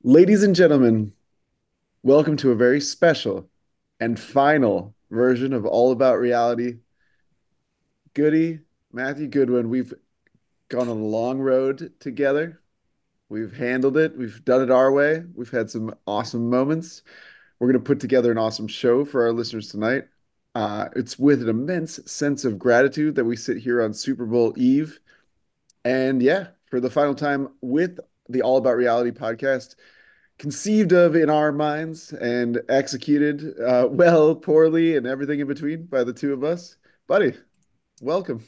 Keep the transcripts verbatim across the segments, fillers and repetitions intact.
Ladies and gentlemen, welcome to a very special and final version of All About Reality. Goody, Matthew Goodwin, we've gone on a long road together. We've handled it. We've done it our way. We've had some awesome moments. We're going to put together an awesome show for our listeners tonight. Uh, it's with an immense sense of gratitude that we sit here on Super Bowl Eve. And yeah, for the final time with the All About Reality podcast, conceived of in our minds and executed uh, well, poorly, and everything in between by the two of us. Buddy, welcome.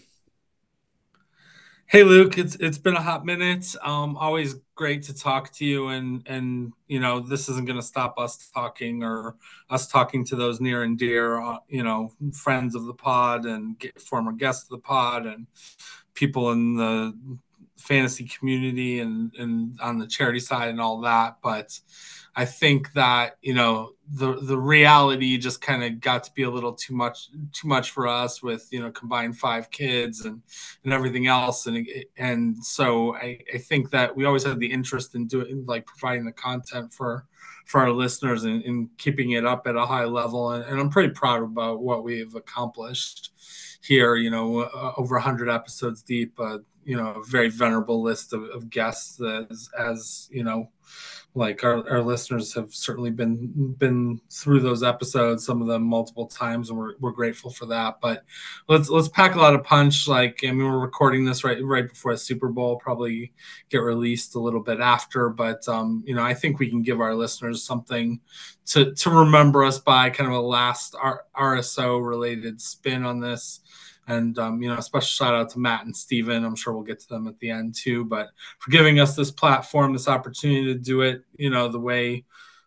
Hey Luke, it's it's been a hot minute. Um, always great to talk to you, and and you know this isn't going to stop us talking or us talking to those near and dear, uh, you know, friends of the pod and get, former guests of the pod and people in the fantasy community and and on the charity side and all that. But I think that you know the the reality just kind of got to be a little too much too much for us with you know combined five kids and and everything else and and so I, I think that we always had the interest in doing like providing the content for for our listeners and, and keeping it up at a high level and, and I'm pretty proud about what we've accomplished here you know uh, over one hundred episodes deep uh, you know a very venerable list of, of guests as as you know like our, our listeners have certainly been been through those episodes, some of them multiple times, and we're, we're grateful for that. But let's let's pack a lot of punch. Like I mean, we're recording this right right before the Super Bowl, probably get released a little bit after. But um, you know, I think we can give our listeners something to to remember us by, kind of a last R- RSO related spin on this. And um, you know, a special shout out to Matt and Steven. I'm sure we'll get to them at the end too. But for giving us this platform, this opportunity to do it, you know, the way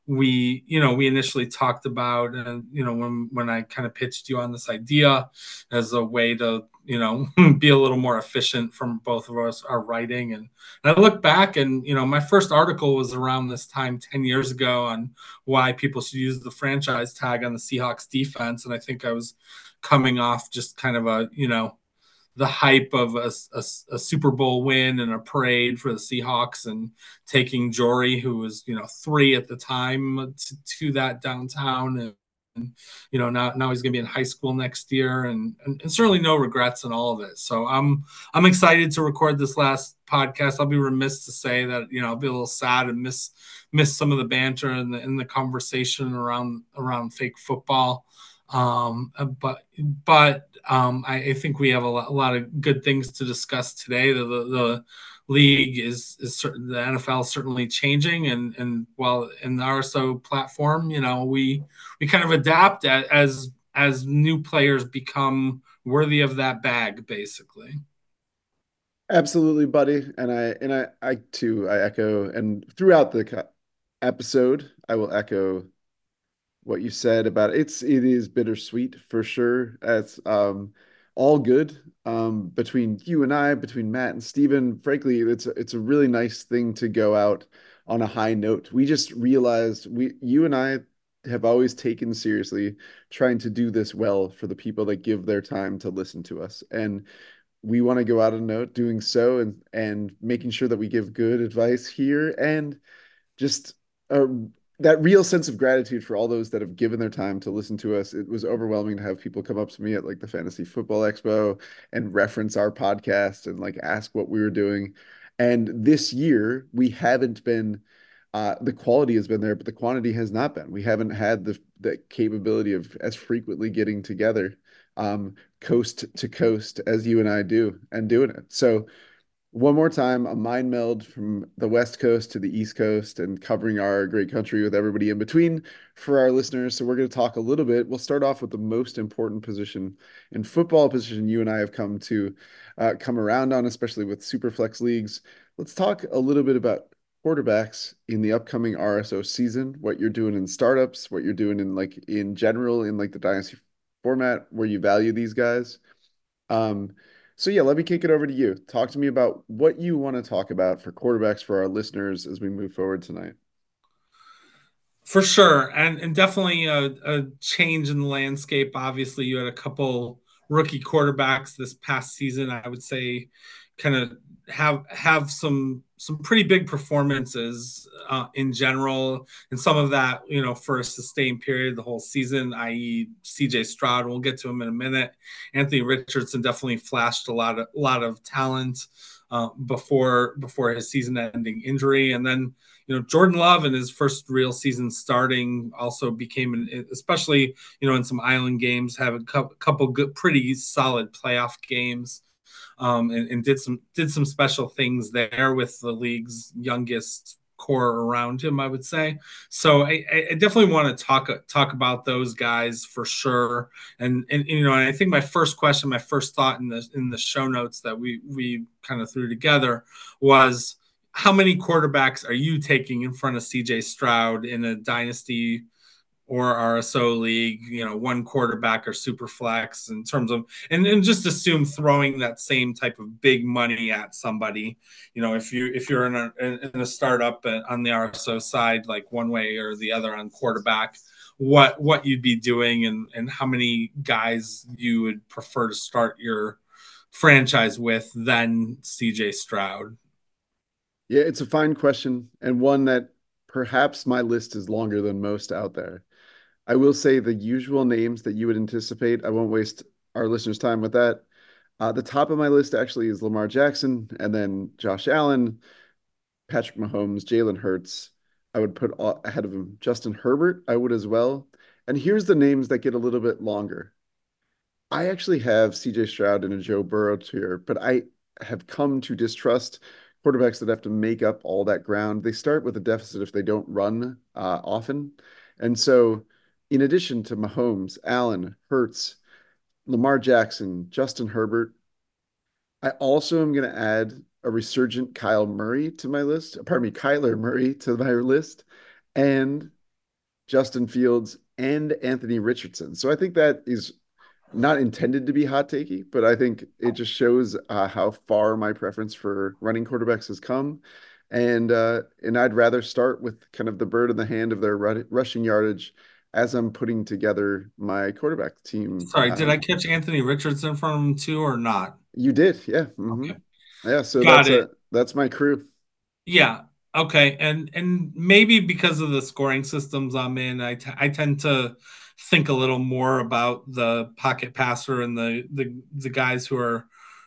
we, you know, we initially talked about, and you know, when when I kind of pitched you on this idea as a way to, you know, be a little more efficient from both of us, our writing, and, and I look back, and you know, my first article was around this time ten years ago on why people should use the franchise tag on the Seahawks defense, and I think I was coming off just kind of a, you know, the hype of a, a, a, Super Bowl win and a parade for the Seahawks and taking Jory, who was, you know, three at the time, to, to that downtown. And, and, you know, now, now he's going to be in high school next year and, and, and certainly no regrets in all of it. So I'm, I'm excited to record this last podcast. I'll be remiss to say that, you know, I'll be a little sad and miss, miss some of the banter and the, and the conversation around, around fake football. Um, but but um, I, I think we have a lot, a lot of good things to discuss today. The, the, the league is is certain, the N F L is certainly changing, and and while in the R S O platform, you know, we we kind of adapt as as new players become worthy of that bag, basically. Absolutely, buddy. And I and I I too I echo and throughout the co- episode, I will echo what you said about it. It's it is bittersweet for sure. It's um all good um between you and I, between Matt and Steven. Frankly, it's a, it's a really nice thing to go out on a high note. We just realized we you and I have always taken seriously trying to do this well for the people that give their time to listen to us. And we want to go out on a note doing so and and making sure that we give good advice here and just uh, that real sense of gratitude for all those that have given their time to listen to us. It was overwhelming to have people come up to me at like the Fantasy Football Expo and reference our podcast and like ask what we were doing. And this year, we haven't been, uh, the quality has been there, but the quantity has not been. We haven't had the, the capability of as frequently getting together um, coast to coast as you and I do and doing it. So, one more time, a mind meld from the West Coast to the East Coast and covering our great country with everybody in between for our listeners. So, we're going to talk a little bit. We'll start off with the most important position in football, position you and I have come to uh, come around on, especially with Superflex leagues. Let's talk a little bit about quarterbacks in the upcoming R S O season, what you're doing in startups, what you're doing in like in general in like the dynasty format where you value these guys. Um, so yeah, let me kick it over to you. Talk to me about what you want to talk about for quarterbacks for our listeners as we move forward tonight. For sure, and and definitely a, a change in the landscape. Obviously, you had a couple rookie quarterbacks this past season. I would say, kind of have have some some pretty big performances uh, in general, and some of that, you know, for a sustained period, the whole season, that is. C J Stroud. We'll get to him in a minute. Anthony Richardson definitely flashed a lot of a lot of talent uh, before before his season-ending injury, and then you know Jordan Love in his first real season starting also became an, especially you know in some island games, have a couple good, pretty solid playoff games um, and, and did some did some special things there with the league's youngest core around him, I would say. So I, I definitely want to talk talk about those guys for sure. And, and you know, and I think my first question, my first thought in the in the show notes that we we kind of threw together was, how many quarterbacks are you taking in front of C J Stroud in a dynasty or R S O league, you know, one quarterback or super flex in terms of, and, and just assume throwing that same type of big money at somebody, you know, if you, if you're in a, in a startup on the R S O side, like one way or the other on quarterback, what, what you'd be doing and, and how many guys you would prefer to start your franchise with than C J Stroud. Yeah, it's a fine question and one that perhaps my list is longer than most out there. I will say the usual names that you would anticipate. I won't waste our listeners' time with that. Uh, the top of my list actually is Lamar Jackson, and then Josh Allen, Patrick Mahomes, Jalen Hurts. I would put ahead of him Justin Herbert. I would as well. And here's the names that get a little bit longer. I actually have C J Stroud and a Joe Burrow tier, but I have come to distrust quarterbacks that have to make up all that ground. They start with a deficit if they don't run uh, often. And so, in addition to Mahomes, Allen, Hurts, Lamar Jackson, Justin Herbert, I also am going to add a resurgent Kyle Murray to my list. Pardon me, Kyler Murray to my list, and Justin Fields and Anthony Richardson. So I think that is not intended to be hot takey, but I think it just shows uh, how far my preference for running quarterbacks has come. And uh, and I'd rather start with kind of the bird in the hand of their rushing yardage as I'm putting together my quarterback team. Sorry, did Uh, I catch Anthony Richardson from him too or not? you did, yeah. hmm Okay. Yeah, so Got that's it. a that's my crew. Yeah. Okay. And and maybe because of the scoring systems I'm in, I, t- I tend to think a little more about the pocket passer and the the the guys who are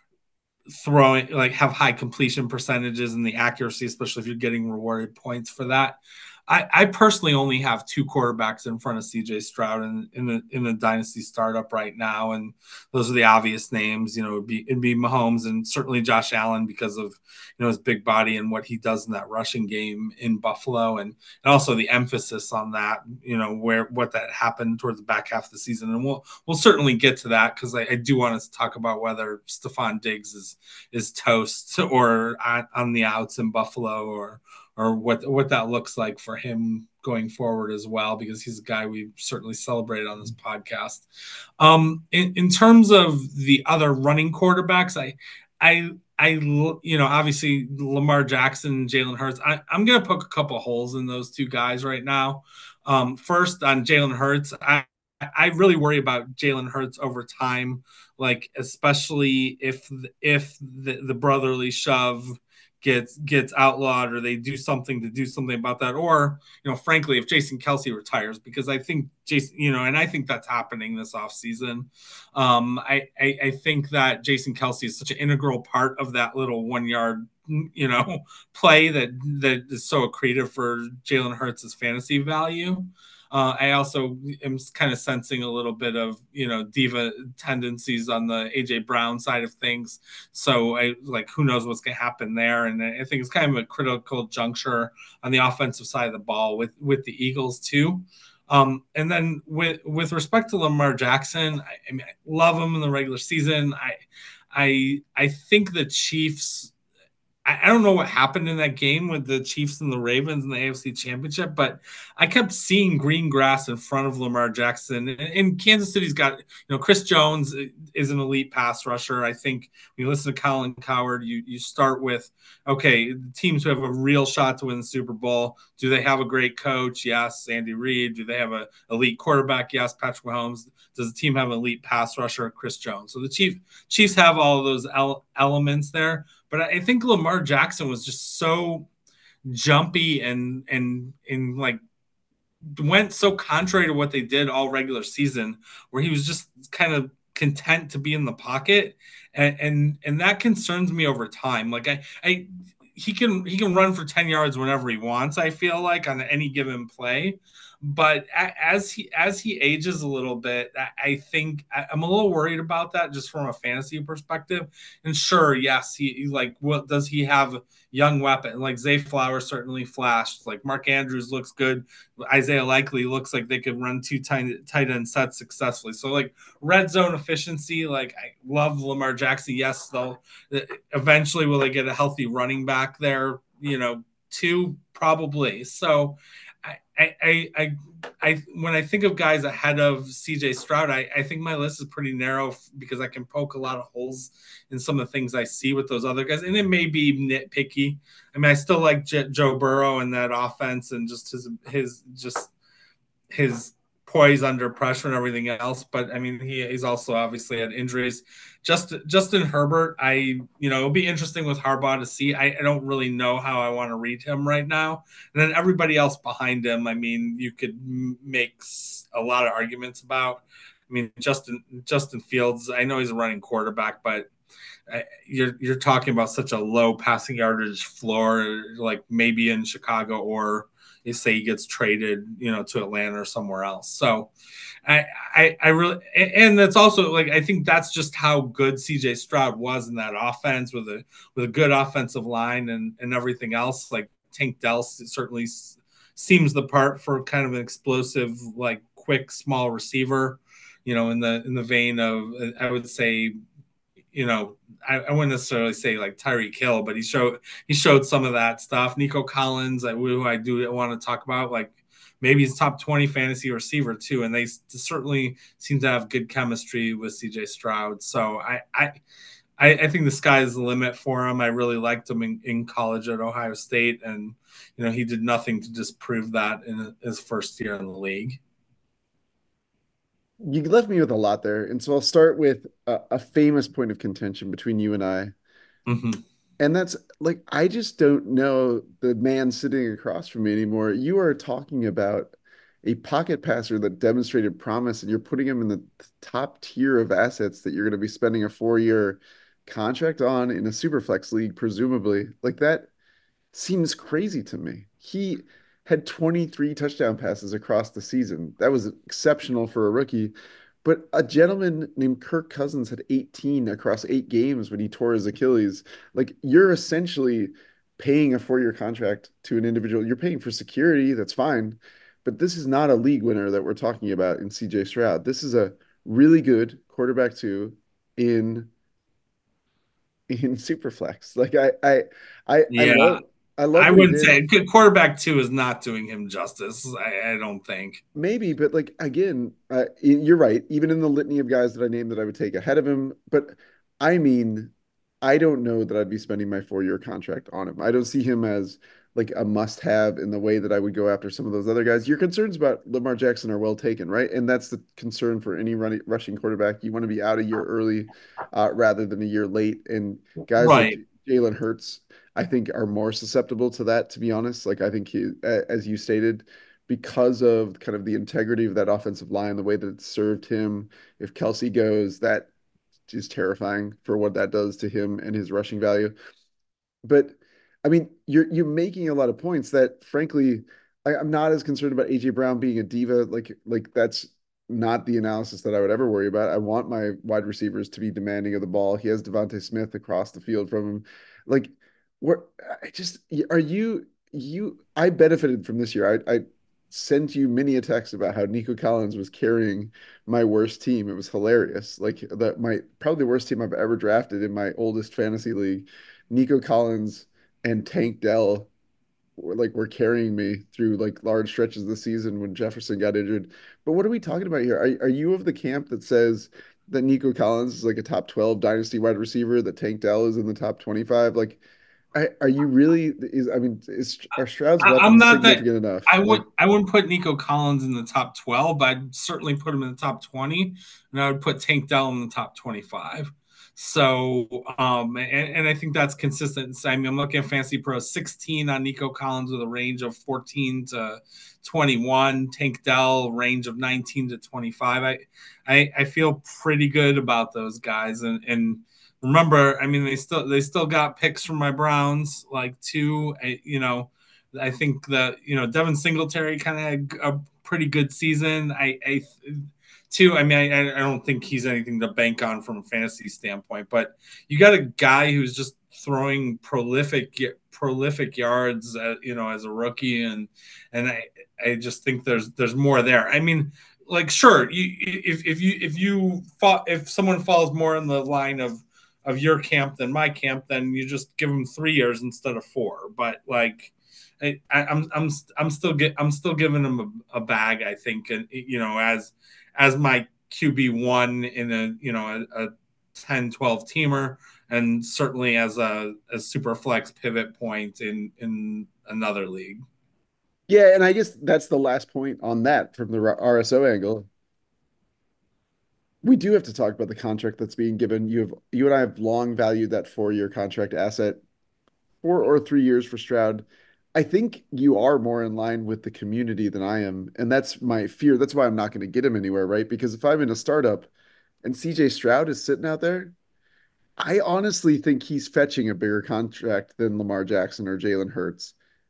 throwing, like, have high completion percentages and the accuracy, especially if you're getting rewarded points for that. I, I personally only have two quarterbacks in front of C J Stroud in in the in the dynasty startup right now, and those are the obvious names. You know, it'd be it'd be Mahomes and certainly Josh Allen because of you know his big body and what he does in that rushing game in Buffalo, and and also the emphasis on that. You know, where what that happened towards the back half of the season, and we'll we'll certainly get to that because I, I do want to talk about whether Stephon Diggs is is toast or on, on the outs in Buffalo or or what what that looks like for him going forward as well, because he's a guy we've certainly celebrated on this podcast. Um, in, in terms of the other running quarterbacks, I, I, I, you know, obviously Lamar Jackson, Jalen Hurts. I, I'm going to poke a couple holes in those two guys right now. Um, first on Jalen Hurts, I, I really worry about Jalen Hurts over time, like especially if if the, the brotherly shove gets gets outlawed or they do something to do something about that, or you know frankly if Jason Kelce retires, because I think Jason, you know and I think that's happening this offseason. um I, I I think that Jason Kelce is such an integral part of that little one yard you know play that that is so accretive for Jalen Hurts' fantasy value. uh, I also am kind of sensing a little bit of you know diva tendencies on the A J Brown side of things. So I like who knows what's going to happen there, and I think it's kind of a critical juncture on the offensive side of the ball with with the Eagles too. Um, and then with with respect to Lamar Jackson, I, I mean I love him in the regular season. I I I think the Chiefs, I don't know what happened in that game with the Chiefs and the Ravens in the A F C Championship, but I kept seeing green grass in front of Lamar Jackson. And Kansas City's got, you know, Chris Jones is an elite pass rusher. I think when you listen to Colin Cowherd, you you start with, okay, teams who have a real shot to win the Super Bowl, do they have a great coach? Yes, Andy Reid. Do they have an elite quarterback? Yes, Patrick Mahomes. Does the team have an elite pass rusher? Chris Jones. So the Chief, Chiefs have all of those elements there. but I think Lamar Jackson was just so jumpy and and and like went so contrary to what they did all regular season, where he was just kind of content to be in the pocket, and and, and that concerns me over time. Like I, I, he can he can run for ten yards whenever he wants. I feel like on any given play, but as he as he ages a little bit, I think I'm a little worried about that just from a fantasy perspective. And sure, yes, he like what does he have young weapon like Zay Flowers certainly flashed. Like Mark Andrews looks good. Isaiah Likely looks like they could run two tight, tight end sets successfully. So like red zone efficiency, like I love Lamar Jackson. Yes, they'll eventually will they get a healthy running back there, you know, two probably. So I I I I when I think of guys ahead of C J Stroud, I, I think my list is pretty narrow because I can poke a lot of holes in some of the things I see with those other guys, and it may be nitpicky. I mean, I still like J- Joe Burrow and that offense, and just his his just his poise under pressure and everything else. But I mean, he, he's also obviously had injuries. Just Justin Herbert, I you know it'll be interesting with Harbaugh to see. I, I don't really know how I want to read him right now. And then everybody else behind him, I mean, you could make a lot of arguments about. I mean, Justin Justin Fields. I know he's a running quarterback, but you're you're talking about such a low passing yardage floor, like maybe in Chicago, or you say he gets traded, you know, to Atlanta or somewhere else. So I I, I really and that's also like I think that's just how good C J Stroud was in that offense with a with a good offensive line and and everything else. Like Tank Dell certainly seems the part for kind of an explosive, like quick, small receiver. You know, in the in the vein of I would say you know, I, I wouldn't necessarily say like Tyreek Hill, but he showed he showed some of that stuff. Nico Collins, I, who I do want to talk about, like maybe he's top twenty fantasy receiver too, and they certainly seem to have good chemistry with C J Stroud. So I I I, think the sky is the limit for him. I really liked him in, in college at Ohio State, and you know he did nothing to disprove that in his first year in the league. You left me with a lot there, and so I'll start with a, a famous point of contention between you and I. Mm-hmm. And that's like, I just don't know the man sitting across from me anymore. You are talking about a pocket passer that demonstrated promise, and you're putting him in the top tier of assets that you're going to be spending a four-year contract on in a super flex league, presumably. Like that seems crazy to me. He had twenty-three touchdown passes across the season. That was exceptional for a rookie. But a gentleman named Kirk Cousins had eighteen across eight games when he tore his Achilles. Like you're essentially paying a four-year contract to an individual. You're paying for security, that's fine. But this is not a league winner that we're talking about in C J Stroud. This is a really good quarterback two in in Superflex. Like I I I I Yeah, love I love I what he wouldn't did. say quarterback two is not doing him justice. I, I don't think. Maybe, but like again, uh, you're right. Even in the litany of guys that I named that I would take ahead of him, but I mean, I don't know that I'd be spending my four-year contract on him. I don't see him as like a must-have in the way that I would go after some of those other guys. Your concerns about Lamar Jackson are well taken, right? And that's the concern for any running rushing quarterback. You want to be out a year early, uh, rather than a year late. And guys like Right. Jalen Hurts, I think, are more susceptible to that. To be honest, like I think he, as you stated, because of kind of the integrity of that offensive line, the way that it served him. If Kelsey goes, that is terrifying for what that does to him and his rushing value. But I mean, you're you're making a lot of points that, frankly, I, I'm not as concerned about A J Brown being a diva. Like like that's not the analysis that I would ever worry about. I want my wide receivers to be demanding of the ball. He has Devontae Smith across the field from him. Like, where I just are you you I benefited from this year. I I sent you many a text about how Nico Collins was carrying my worst team. It was hilarious. Like that my probably the worst team I've ever drafted in my oldest fantasy league. Nico Collins and Tank Dell were like were carrying me through like large stretches of the season when Jefferson got injured. But what are we talking about here? Are, are you of the camp that says that Nico Collins is like a top twelve dynasty wide receiver, that Tank Dell is in the top twenty-five? Like, I, are you really is I mean, is are Stroud's I, I'm weapons not that. significant enough? I would. Like, I wouldn't put Nico Collins in the top twelve, but I'd certainly put him in the top twenty, and I would put Tank Dell in the top twenty-five. So, um, and, and I think that's consistent. I mean, I'm looking at Fantasy Pro sixteen on Nico Collins with a range of fourteen to twenty-one, Tank Dell range of nineteen to twenty-five. I, I, I feel pretty good about those guys. And, and remember, I mean, they still, they still got picks from my Browns, like two, I, you know, I think that, you know, Devin Singletary kind of had a pretty good season. I, I, Two, I mean, I, I don't think he's anything to bank on from a fantasy standpoint, but you got a guy who's just throwing prolific prolific yards, uh, you know, as a rookie, and and I I just think there's there's more there. I mean, like sure, you if if you if you fall, if someone falls more in the line of of your camp than my camp, then you just give them three years instead of four. But like. I, I'm I'm I'm still get I'm still giving him a, a bag. I think, and you know, as as my Q B one in a you know a, a ten twelve teamer, and certainly as a, a super flex pivot point in in another league. Yeah, and I guess that's the last point on that from the R S O angle. We do have to talk about the contract that's being given. You have you and I have long valued that four-year contract asset, four or three years for Stroud. I think you are more in line with the community than I am, and that's my fear. That's why I'm not going to get him anywhere, right? Because if I'm in a startup and C J Stroud is sitting out there, I honestly think he's fetching a bigger contract than Lamar Jackson or Jalen Hurts.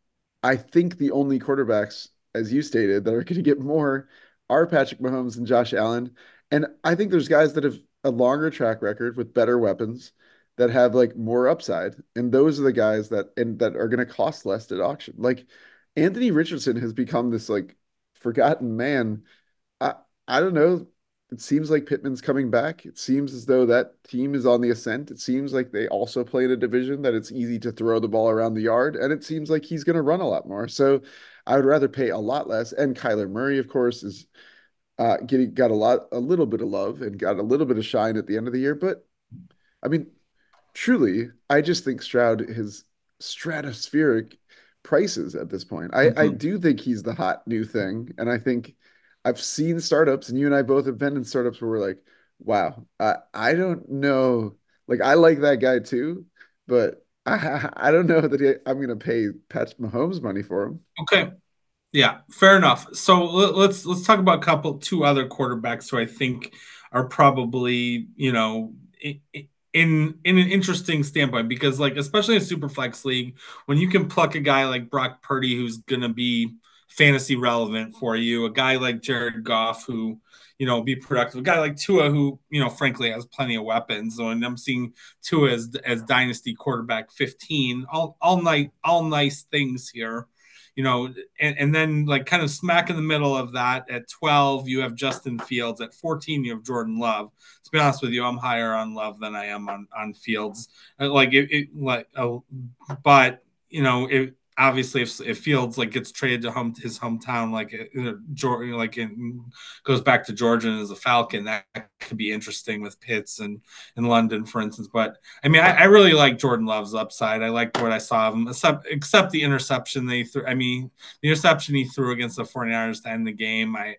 I think the only quarterbacks, as you stated, that are going to get more are Patrick Mahomes and Josh Allen. And I think there's guys that have a longer track record with better weapons that have like more upside. And those are the guys that and that are going to cost less at auction. Like Anthony Richardson has become this like forgotten man. I I don't know. It seems like Pittman's coming back. It seems as though that team is on the ascent. It seems like they also play in a division that it's easy to throw the ball around the yard, and it seems like he's going to run a lot more. So I would rather pay a lot less. And Kyler Murray, of course, is uh, getting got a lot, a little bit of love and got a little bit of shine at the end of the year. But I mean, truly, I just think Stroud has stratospheric prices at this point. I, I Mm-hmm. do think he's the hot new thing. And I think I've seen startups, and you and I both have been in startups where we're like, wow, I, I don't know. Like, I like that guy too, but I, I don't know that he, I'm going to pay Pat Mahomes money for him. Okay. Yeah, fair enough. So let- let's let's talk about a couple two other quarterbacks who I think are probably, you know, in in, in an interesting standpoint because like especially in a super flex league, when you can pluck a guy like Brock Purdy who's going to be fantasy relevant for you, a guy like Jared Goff who, you know, be productive, a guy like Tua who, you know, frankly has plenty of weapons. So and I'm seeing Tua as as dynasty quarterback fifteen, all all night all nice things here, you know, and, and then like kind of smack in the middle of that at twelve, you have Justin Fields. At fourteen, you have Jordan Love. To be honest with you, I'm higher on Love than I am on on Fields. Uh, Like it, it like, uh, but you know, it obviously if, if Fields like gets traded to home his hometown, like you know, Georgia, like it goes back to Georgia and is a Falcon, that could be interesting with Pitts and in London, for instance. But I mean, I, I really like Jordan Love's upside. I liked what I saw of him, except except the interception they threw. I mean, the interception he threw against the 49ers to end the game. I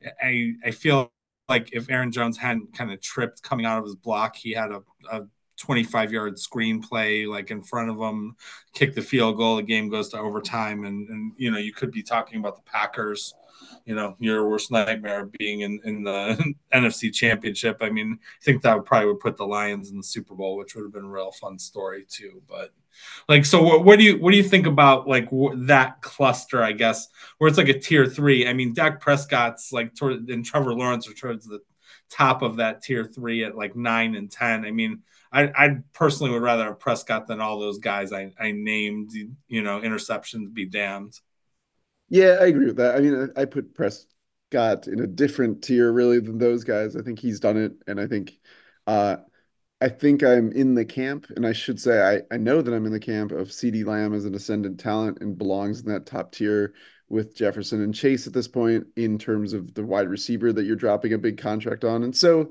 I I feel like if Aaron Jones hadn't kind of tripped coming out of his block, he had a, a twenty-five yard screenplay like in front of him, kick the field goal, the game goes to overtime, and and you know you could be talking about the Packers, you know, your worst nightmare being in in the N F C Championship. I mean, I think that would probably would put the Lions in the Super Bowl, which would have been a real fun story too. But like, so what, what do you what do you think about like w- that cluster? I guess where it's like a tier three. I mean, Dak Prescott's like toward, and Trevor Lawrence are towards the top of that tier three at like nine and ten. I mean, I, I personally would rather have Prescott than all those guys I, I named. You know, interceptions be damned. Yeah, I agree with that. I mean, I, I put Prescott in a different tier really than those guys. I think he's done it, and I think uh, I think I'm in the camp, and I should say I, I know that I'm in the camp of CeeDee Lamb as an ascendant talent and belongs in that top tier with Jefferson and Chase at this point in terms of the wide receiver that you're dropping a big contract on. And so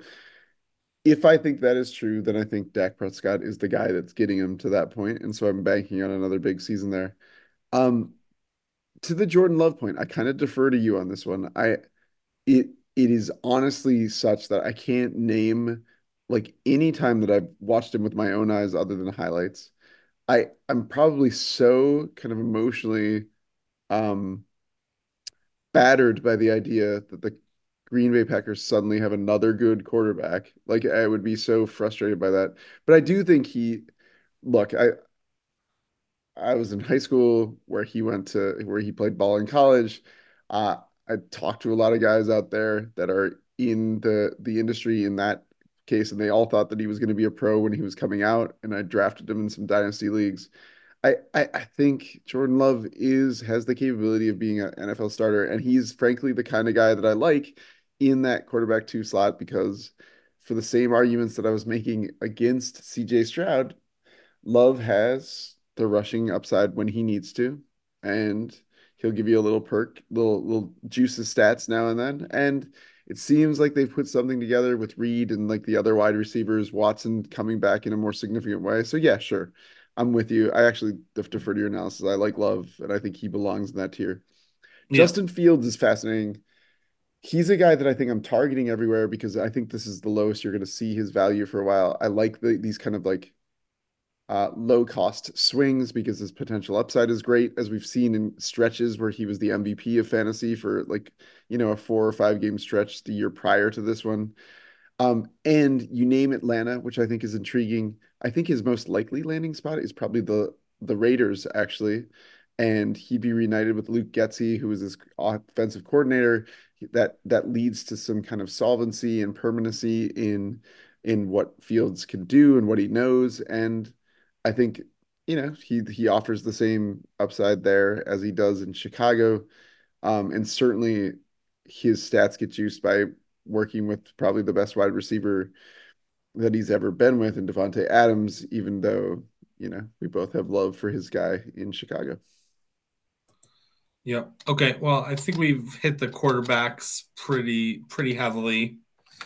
if I think that is true, then I think Dak Prescott is the guy that's getting him to that point. And so I'm banking on another big season there. Um, to the Jordan Love point, I kind of defer to you on this one. I it it is honestly such that I can't name like any time that I've watched him with my own eyes other than highlights, I I'm probably so kind of emotionally um battered by the idea that the Green Bay Packers suddenly have another good quarterback. Like I would be so frustrated by that. But I do think he look, I I was in high school where he went to where he played ball in college. Uh, I talked to a lot of guys out there that are in the the industry in that case, and they all thought that he was going to be a pro when he was coming out. And I drafted him in some dynasty leagues. I, I I think Jordan Love is has the capability of being an N F L starter, and he's frankly the kind of guy that I like in that quarterback two slot because for the same arguments that I was making against C J Stroud, Love has the rushing upside when he needs to, and he'll give you a little perk, little little juices stats now and then. And it seems like they've put something together with Reed and like the other wide receivers, Watson coming back in a more significant way. So yeah, sure. I'm with you. I actually defer to your analysis. I like Love, and I think he belongs in that tier. Yeah. Justin Fields is fascinating. He's a guy that I think I'm targeting everywhere because I think this is the lowest you're going to see his value for a while. I like the, these kind of like uh, low cost swings because his potential upside is great, as we've seen in stretches where he was the M V P of fantasy for like, you know, a four or five game stretch the year prior to this one. Um, and you name Atlanta, which I think is intriguing. I think his most likely landing spot is probably the the Raiders, actually. And he'd be reunited with Luke Getsy, who was his offensive coordinator. That that leads to some kind of solvency and permanency in in what Fields can do and what he knows. And I think, you know, he he offers the same upside there as he does in Chicago. Um, and certainly his stats get juiced by working with probably the best wide receiver that he's ever been with in Devontae Adams, even though, you know, we both have love for his guy in Chicago. Yeah. Okay. Well, I think we've hit the quarterbacks pretty pretty heavily.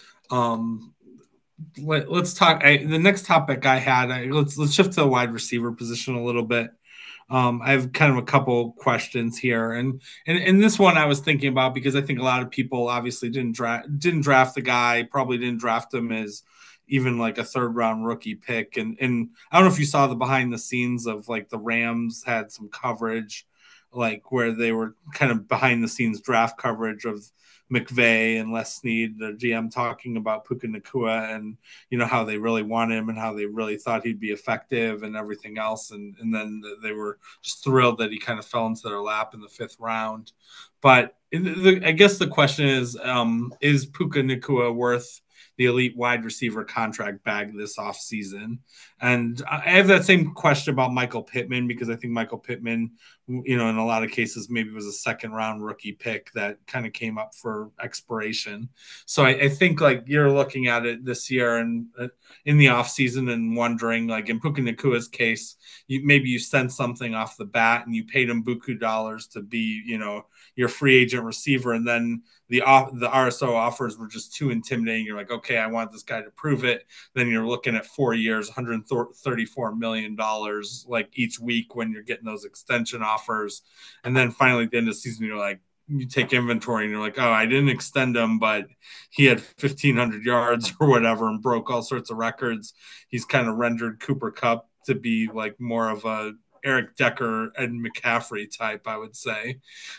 Um, let, us talk. I, the next topic I had. I, let's let's shift to the wide receiver position a little bit. Um, I have kind of a couple questions here, and and and this one I was thinking about because I think a lot of people obviously didn't draft didn't draft the guy, probably didn't draft him as even like a third round rookie pick. And and I don't know if you saw the behind the scenes of like the Rams had some coverage, like where they were kind of behind the scenes draft coverage of McVay and Les Snead, the G M, talking about Puka Nakua and you know how they really want him and how they really thought he'd be effective and everything else, and and then they were just thrilled that he kind of fell into their lap in the fifth round. But the, I guess the question is, um, is Puka Nakua worth the elite wide receiver contract bag this offseason? And I have that same question about Michael Pittman because I think Michael Pittman, you know, in a lot of cases, maybe was a second round rookie pick that kind of came up for expiration. So I, I think like you're looking at it this year and uh, in the offseason and wondering, like in Puka Nakua's case, you, maybe you sent something off the bat and you paid him buku dollars to be, you know, your free agent receiver. And then the the R S O offers were just too intimidating. You're like, okay, I want this guy to prove it. Then you're looking at four years, one hundred thirty-four million dollars like each week when you're getting those extension offers. And then finally at the end of the season, you're like, you take inventory and you're like, oh, I didn't extend him, but he had fifteen hundred yards or whatever and broke all sorts of records. He's kind of rendered Cooper Kupp to be like more of a Eric Decker and McCaffrey type, I would say,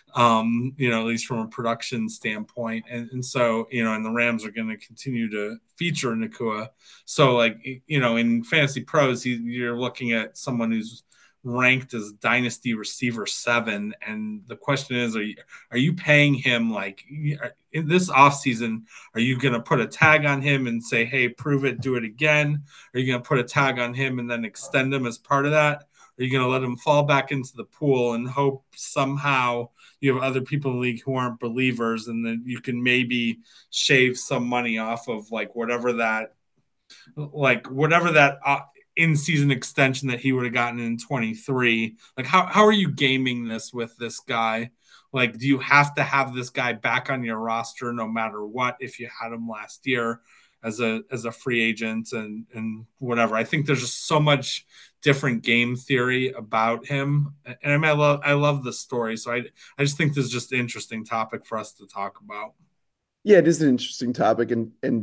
um, you know, at least from a production standpoint. And, and so, you know, and the Rams are going to continue to feature Nakua. So, like, you know, in Fantasy Pros, he, you're looking at someone who's ranked as dynasty receiver seven, and the question is, are you are you paying him like in this offseason? Are you going to put a tag on him and say, hey, prove it, do it again? Are you going to put a tag on him and then extend him as part of that? Are you going to let him fall back into the pool and hope somehow you have other people in the league who aren't believers, and then you can maybe shave some money off of like whatever that like whatever that uh, in-season extension that he would have gotten in twenty-three? Like how, how are you gaming this with this guy? Like, do you have to have this guy back on your roster no matter what if you had him last year as a as a free agent and and whatever? I think there's just so much different game theory about him, and I mean, I love I love the story, so I I just think this is just an interesting topic for us to talk about. Yeah, it is an interesting topic, and and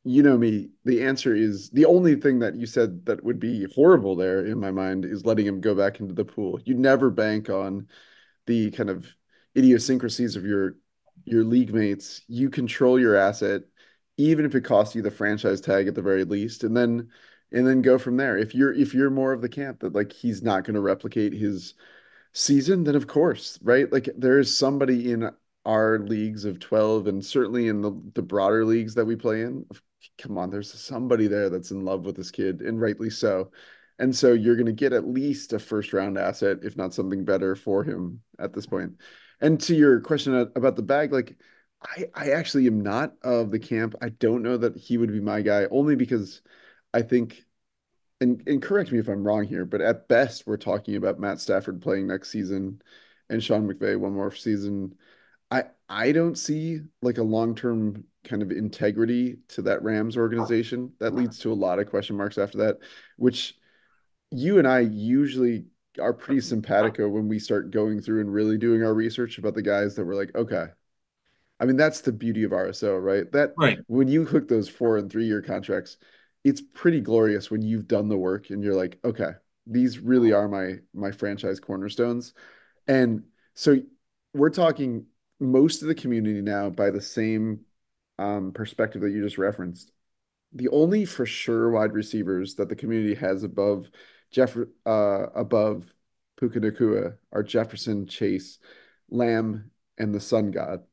you know me, the answer is the only thing that you said that would be horrible there in my mind is letting him go back into the pool. You never bank on the kind of idiosyncrasies of your your league mates. You control your asset, even if it costs you the franchise tag at the very least, and then and then go from there. If you're if you're more of the camp that like he's not going to replicate his season, then of course, right? Like there is somebody in our leagues of twelve and certainly in the, the broader leagues that we play in. Come on, there's somebody there that's in love with this kid, and rightly so. And so you're going to get at least a first round asset, if not something better for him at this point. And to your question about the bag, like I, I actually am not of the camp. I don't know that he would be my guy, only because I think and, and correct me if I'm wrong here, but at best, we're talking about Matt Stafford playing next season and Sean McVay one more season. I I don't see like a long-term kind of integrity to that Rams organization. That leads to a lot of question marks after that, which you and I usually are pretty simpatico when we start going through and really doing our research about the guys that we're like, okay, I mean, that's the beauty of R S O, right? That Right. when you hook those four and three year contracts, it's pretty glorious when you've done the work and you're like, okay, these really are my my franchise cornerstones. And so we're talking most of the community now by the same um, perspective that you just referenced. The only for sure wide receivers that the community has above Jeff uh, above Puka Nacua are Jefferson, Chase, Lamb, and the Sun God.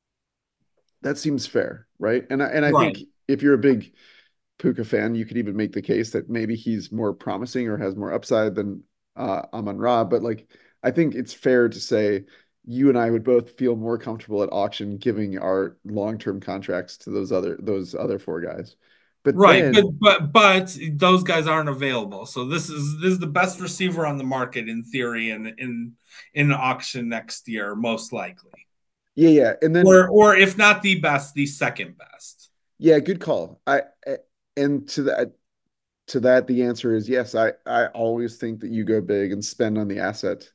That seems fair, right? And I, and I think Right. if you're a big Puka fan, you could even make the case that maybe he's more promising or has more upside than uh, Amon Ra. But like, I think it's fair to say you and I would both feel more comfortable at auction giving our long-term contracts to those other those other four guys. But Right, but then, but but those guys aren't available. So this is this is the best receiver on the market in theory in in in auction next year, most likely. yeah, yeah, and then Or or if not the best, the second best. yeah, good call. I and to that to that the answer is yes. I I always think that you go big and spend on the asset,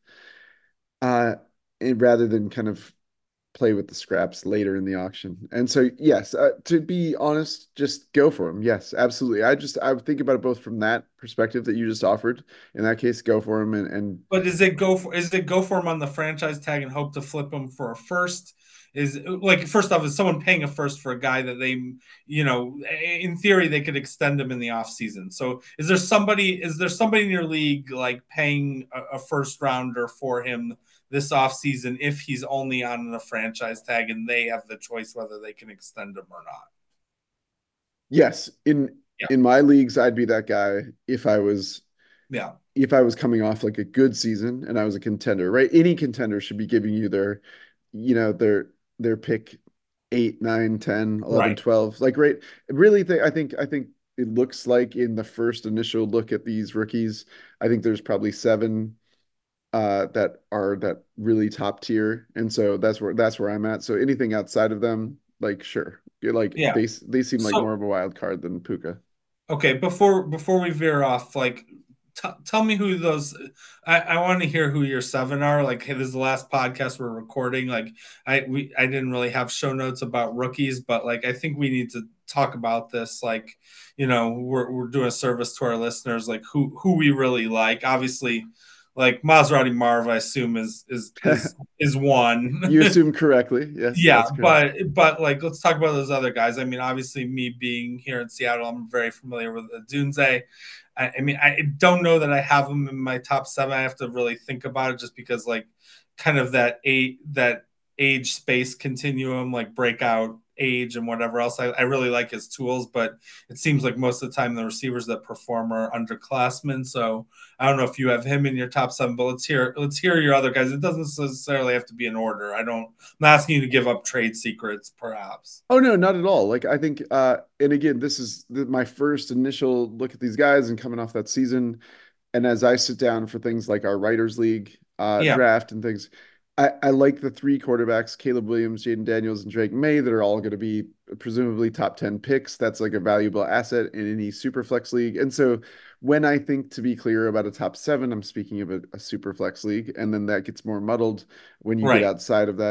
uh, and rather than kind of play with the scraps later in the auction. And so, yes, uh, to be honest, just go for them. Yes, absolutely. I just I would think about it both from that perspective that you just offered. In that case, go for them and and But is it go for is it go for him on the franchise tag and hope to flip him for a first? Is like first off, is someone paying a first for a guy that they, you know, in theory they could extend him in the offseason. So is there somebody is there somebody in your league like paying a, a first rounder for him this offseason if he's only on the franchise tag and they have the choice whether they can extend him or not? yes, in Yeah. in my leagues, I'd be that guy if I was Yeah. if I was coming off like a good season and I was a contender, right? Any contender should be giving you their, you know, their their pick eight, nine, ten, eleven, Right. twelve. Like, right. Really think I think I think it looks like in the first initial look at these rookies, I think there's probably seven uh that are that really top tier. And so that's where that's where I'm at. So anything outside of them, like sure. You're like Yeah. they they seem like So more of a wild card than Puka. okay, before before we veer off, like t- tell me who those. I, I want to hear who your seven are. Like, hey, this is the last podcast we're recording. Like, I we I didn't really have show notes about rookies, but like I think we need to talk about this. Like, you know, we're we're doing a service to our listeners. Like, who who we really like. Obviously, like Maserati Marv, I assume is is is is one. You assume correctly. Yes, Yeah, that's correct. but but like let's talk about those other guys. I mean, obviously, me being here in Seattle, I'm very familiar with Dunze. I, I mean, I don't know that I have him in my top seven. I have to really think about it, just because like kind of that eight that age space continuum, like breakout age and whatever else. I, I really like his tools, but it seems like most of the time the receivers that perform are underclassmen. So I don't know if you have him in your top seven, but let's hear let's hear your other guys. It doesn't necessarily have to be in order. I don't. I'm not asking you to give up trade secrets, perhaps. Oh no, not at all. Like I think, uh, and again, this is the, my first initial look at these guys and coming off that season. And as I sit down for things like our Writers League uh, Yeah. draft and things, I, I like the three quarterbacks, Caleb Williams, Jaden Daniels, and Drake May, that are all going to be presumably top ten picks. That's like a valuable asset in any super flex league. And so when I think to be clear about a top seven, I'm speaking of a, a super flex league. And then that gets more muddled when you get Right. outside of that.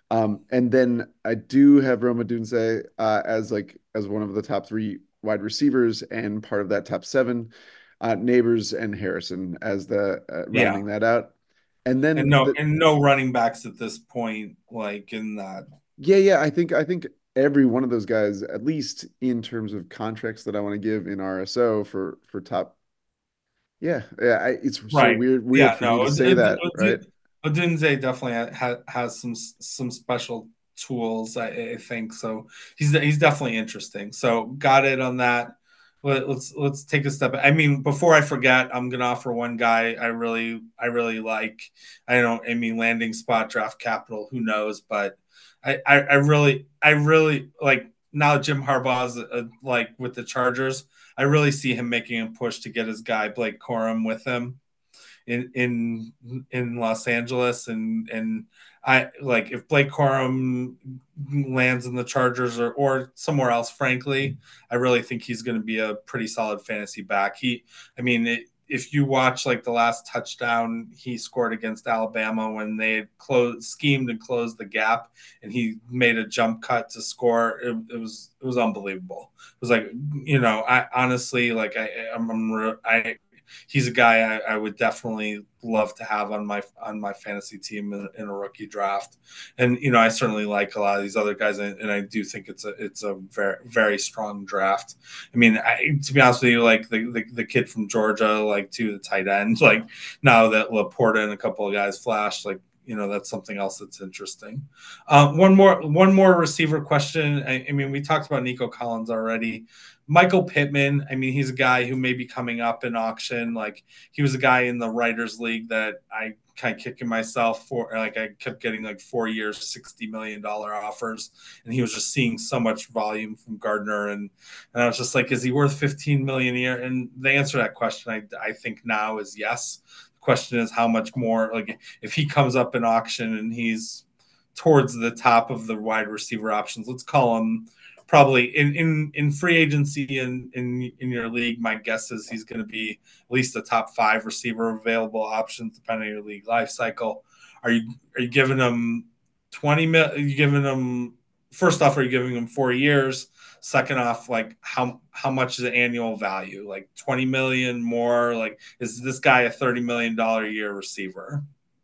Um, and then I do have Roma Dunze uh, as like as one of the top three wide receivers and part of that top seven. Uh, Neighbors and Harrison as the uh, Yeah. rounding that out. And And then no the and no running backs at this point, like in that. yeah, yeah, I think I think every one of those guys, at least in terms of contracts that I want to give in R S O for for top. Yeah, yeah, I, it's so Right. weird weird Yeah, for me no, to Od- say Od- that, right? Od- Odunze definitely ha has some some special tools, I, I think. So he's he's definitely interesting. So got it on that. Let, let's let's take a step. I mean, before I forget, I'm gonna offer one guy I really I really like. I don't. I mean, landing spot, draft capital. Who knows? But I I, I really I really like now Jim Harbaugh's uh, like with the Chargers. I really see him making a push to get his guy Blake Corum with him in in in Los Angeles, and and I like if Blake Corum lands in the Chargers or or somewhere else. Frankly, I really think he's going to be a pretty solid fantasy back. He, I mean. It, if you watch like the last touchdown he scored against Alabama when they had closed, schemed and closed the gap, and he made a jump cut to score, it, it was it was unbelievable. It was like, you know, I honestly like I I'm, I'm I he's a guy I, I would definitely love to have on my on my fantasy team in, in a rookie draft. And you know, I certainly like a lot of these other guys, and, and I do think it's a it's a very very strong draft. I mean, I, to be honest with you, like the, the the kid from Georgia, like to the tight end, like now that Laporta and a couple of guys flashed, like you know that's something else that's interesting. Um, one more one more receiver question. I, I mean, we talked about Nico Collins already. Michael Pittman, I mean, he's a guy who may be coming up in auction. Like he was a guy in the Writers League that I kind of kicking myself for. Like I kept getting like four years, sixty million dollar offers, and he was just seeing so much volume from Gardner, and and I was just like, is he worth fifteen million a year? And the answer to that question, I I think now is yes. The question is how much more. Like if he comes up in auction and he's towards the top of the wide receiver options, let's call him probably in in in free agency in in in your league. My guess is he's going to be at least a top five receiver available options depending on your league life cycle. Are you are you giving him twenty mil? Are you giving him first off? Are you giving him four years? Second off, like how how much is the annual value? Like twenty million more? Like is this guy a thirty million dollar a year receiver?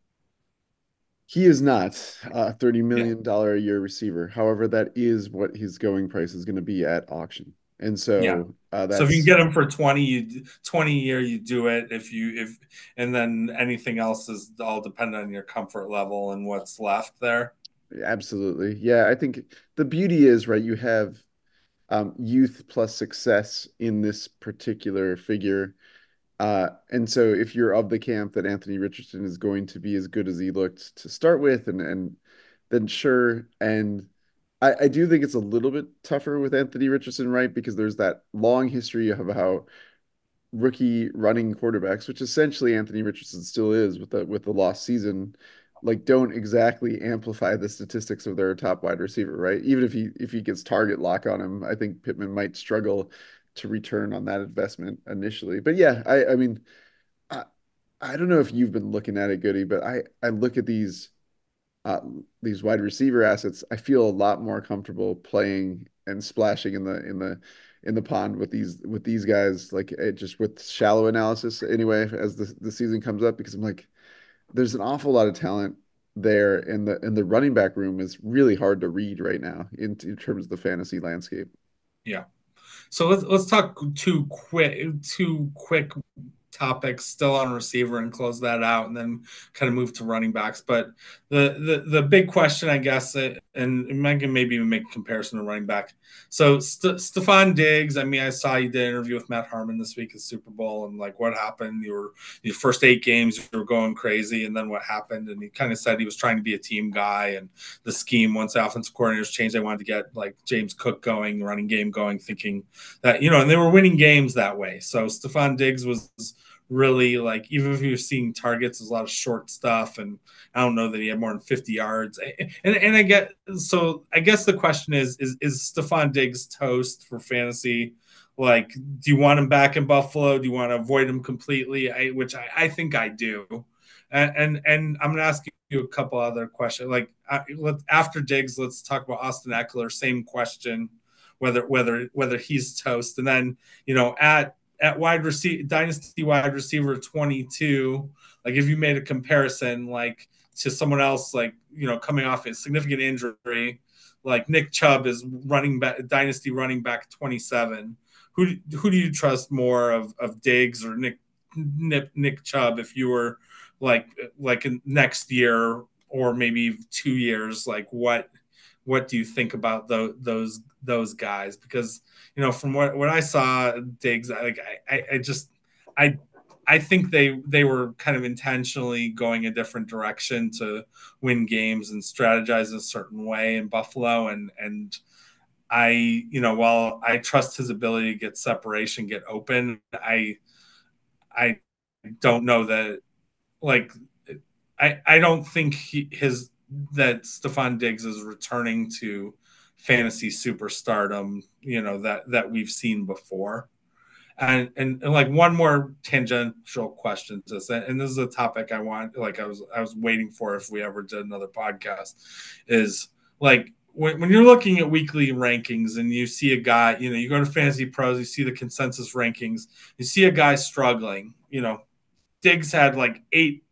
He is not a $30 Yeah. million dollars a year receiver. However, that is what his going price is going to be at auction. And Yeah. so uh, So if you can that's get them for twenty, you twenty a year, you do it. If you if and then anything else is all dependent on your comfort level and what's left there. absolutely. Yeah, I think the beauty is, right, you have um, youth plus success in this particular figure. Uh, and so if you're of the camp that Anthony Richardson is going to be as good as he looked to start with, and and then sure. And I, I do think it's a little bit tougher with Anthony Richardson, right? Because there's that long history of how rookie running quarterbacks, which essentially Anthony Richardson still is with the with the lost season, like don't exactly amplify the statistics of their top wide receiver, right? Even if he if he gets target lock on him, I think Pittman might struggle to return on that investment initially. But yeah, I I mean, I I don't know if you've been looking at it, Goody, but I I look at these uh, these wide receiver assets, I feel a lot more comfortable playing and splashing in the in the in the pond with these with these guys, like it, just with shallow analysis anyway, as the the season comes up, because I'm like, there's an awful lot of talent there, and the and the running back room is really hard to read right now in, in terms of the fantasy landscape. Yeah. So let's let's talk two quick two quick topics still on receiver and close that out and then kind of move to running backs. But the the, the big question, I guess, uh, and I can maybe even make a comparison to running back. So St- Stephon Diggs, I mean, I saw you did an interview with Matt Harmon this week at Super Bowl, and like what happened? You were your first eight games, you were going crazy, and then what happened? And he kind of said he was trying to be a team guy, and the scheme once the offensive coordinators changed, they wanted to get like James Cook going, running game going, thinking that you know, and they were winning games that way. So Stephon Diggs was really like even if he was seeing targets, there's a lot of short stuff, and I don't know that he had more than fifty yards. And and I get so I guess the question is is is Stephon Diggs toast for fantasy? Like, do you want him back in Buffalo? Do you want to avoid him completely? I which I, I think I do. And and, and I'm gonna ask you a couple other questions. Like uh, let's, after Diggs, let's talk about Austin Eckler. Same question, whether whether whether he's toast. And then you know at at wide receiver dynasty wide receiver twenty-two, like if you made a comparison like to someone else, like you know coming off a significant injury, like Nick Chubb is running back dynasty running back twenty-seven. Who who do you trust more of of Diggs or Nick Nick, Nick Chubb if you were like like next year or maybe two years? Like what what do you think about those those those guys? Because you know from what what I saw Diggs, like I I just I I think they they were kind of intentionally going a different direction to win games and strategize a certain way in Buffalo, and and I you know while I trust his ability to get separation, get open, I I don't know that like I I don't think he, his that Stefon Diggs is returning to fantasy superstardom, you know, that that we've seen before. And, and and like one more tangential question to this, and this is a topic I want, like I was I was waiting for if we ever did another podcast, is like when, when you're looking at weekly rankings and you see a guy, you know, you go to Fantasy Pros, you see the consensus rankings, you see a guy struggling, you know, Diggs had like eight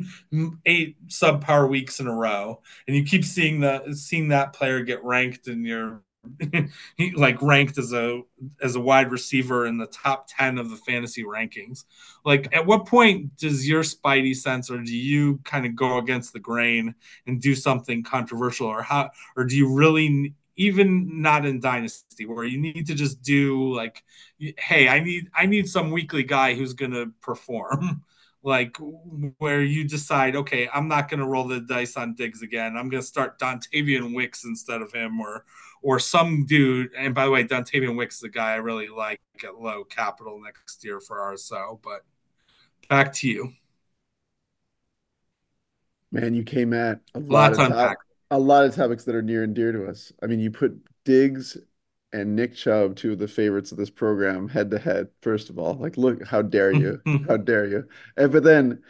eight subpar weeks in a row, and you keep seeing the seeing that player get ranked in your he like ranked as a as a wide receiver in the top ten of the fantasy rankings. Like at what point does your spidey sense, or do you kind of go against the grain and do something controversial, or how, or do you really, even not in dynasty where you need to just do like, hey, I need I need some weekly guy who's going to perform, like where you decide, okay, I'm not going to roll the dice on Diggs again. I'm going to start Dontavian Wicks instead of him, or or some dude. And by the way, Dontavian Wicks is a guy I really like at low capital next year for R S O. But back to you. Man, you came at a A lot lot of to unpack. top a lot of topics that are near and dear to us. I mean, you put Diggs and Nick Chubb, two of the favorites of this program, head to head. First of all, like, look, how dare you? How dare you? And but then,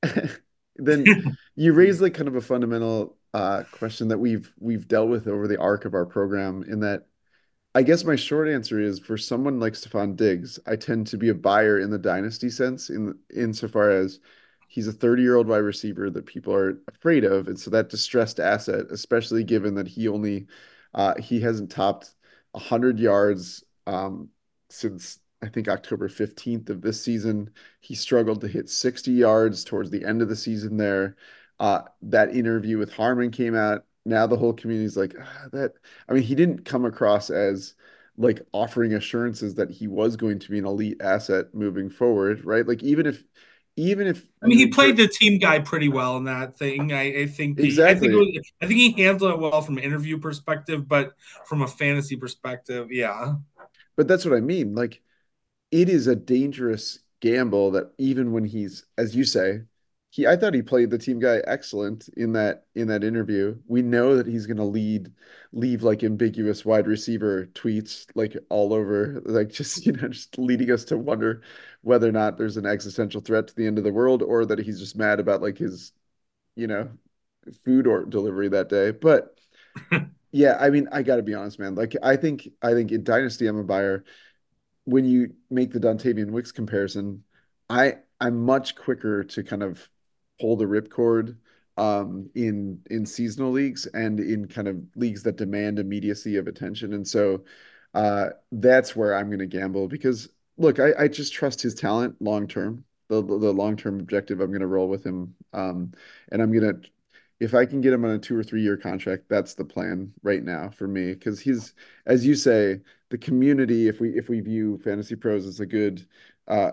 then you raise like kind of a fundamental uh, question that we've we've dealt with over the arc of our program. In that, I guess my short answer is for someone like Stefon Diggs, I tend to be a buyer in the dynasty sense, in insofar as he's a thirty-year-old wide receiver that people are afraid of. And so that distressed asset, especially given that he only uh, he hasn't topped one hundred yards um, since I think October fifteenth of this season. He struggled to hit sixty yards towards the end of the season there. Uh, that interview with Harmon came out. Now the whole community's like, ah, that I mean, he didn't come across as like offering assurances that he was going to be an elite asset moving forward, right? Like even if even if I mean, you he played inter the team guy pretty well in that thing. I, I think he, I think it exactly, was, I think he handled it well from an interview perspective, but from a fantasy perspective, yeah. but that's what I mean. Like it is a dangerous gamble that even when he's, as you say, he I thought he played the team guy excellent in that in that interview. We know that he's going to lead leave like ambiguous wide receiver tweets like all over, like just you know just leading us to wonder whether or not there's an existential threat to the end of the world, or that he's just mad about like his you know food or delivery that day. But yeah, I mean, I got to be honest, man. Like I think I think in Dynasty I'm a buyer. When you make the Dontavian Wicks comparison, I I'm much quicker to kind of pull the ripcord um, in in seasonal leagues and in kind of leagues that demand immediacy of attention. And so uh, that's where I'm going to gamble because look, I, I just trust his talent long term. The the long term objective, I'm going to roll with him, um, and I'm going to if I can get him on a two or three year contract, that's the plan right now for me because he's as you say the community, if we if we view Fantasy Pros as a good uh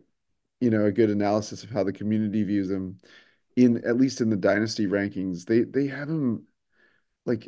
you know a good analysis of how the community views him, in at least in the dynasty rankings, they they have him like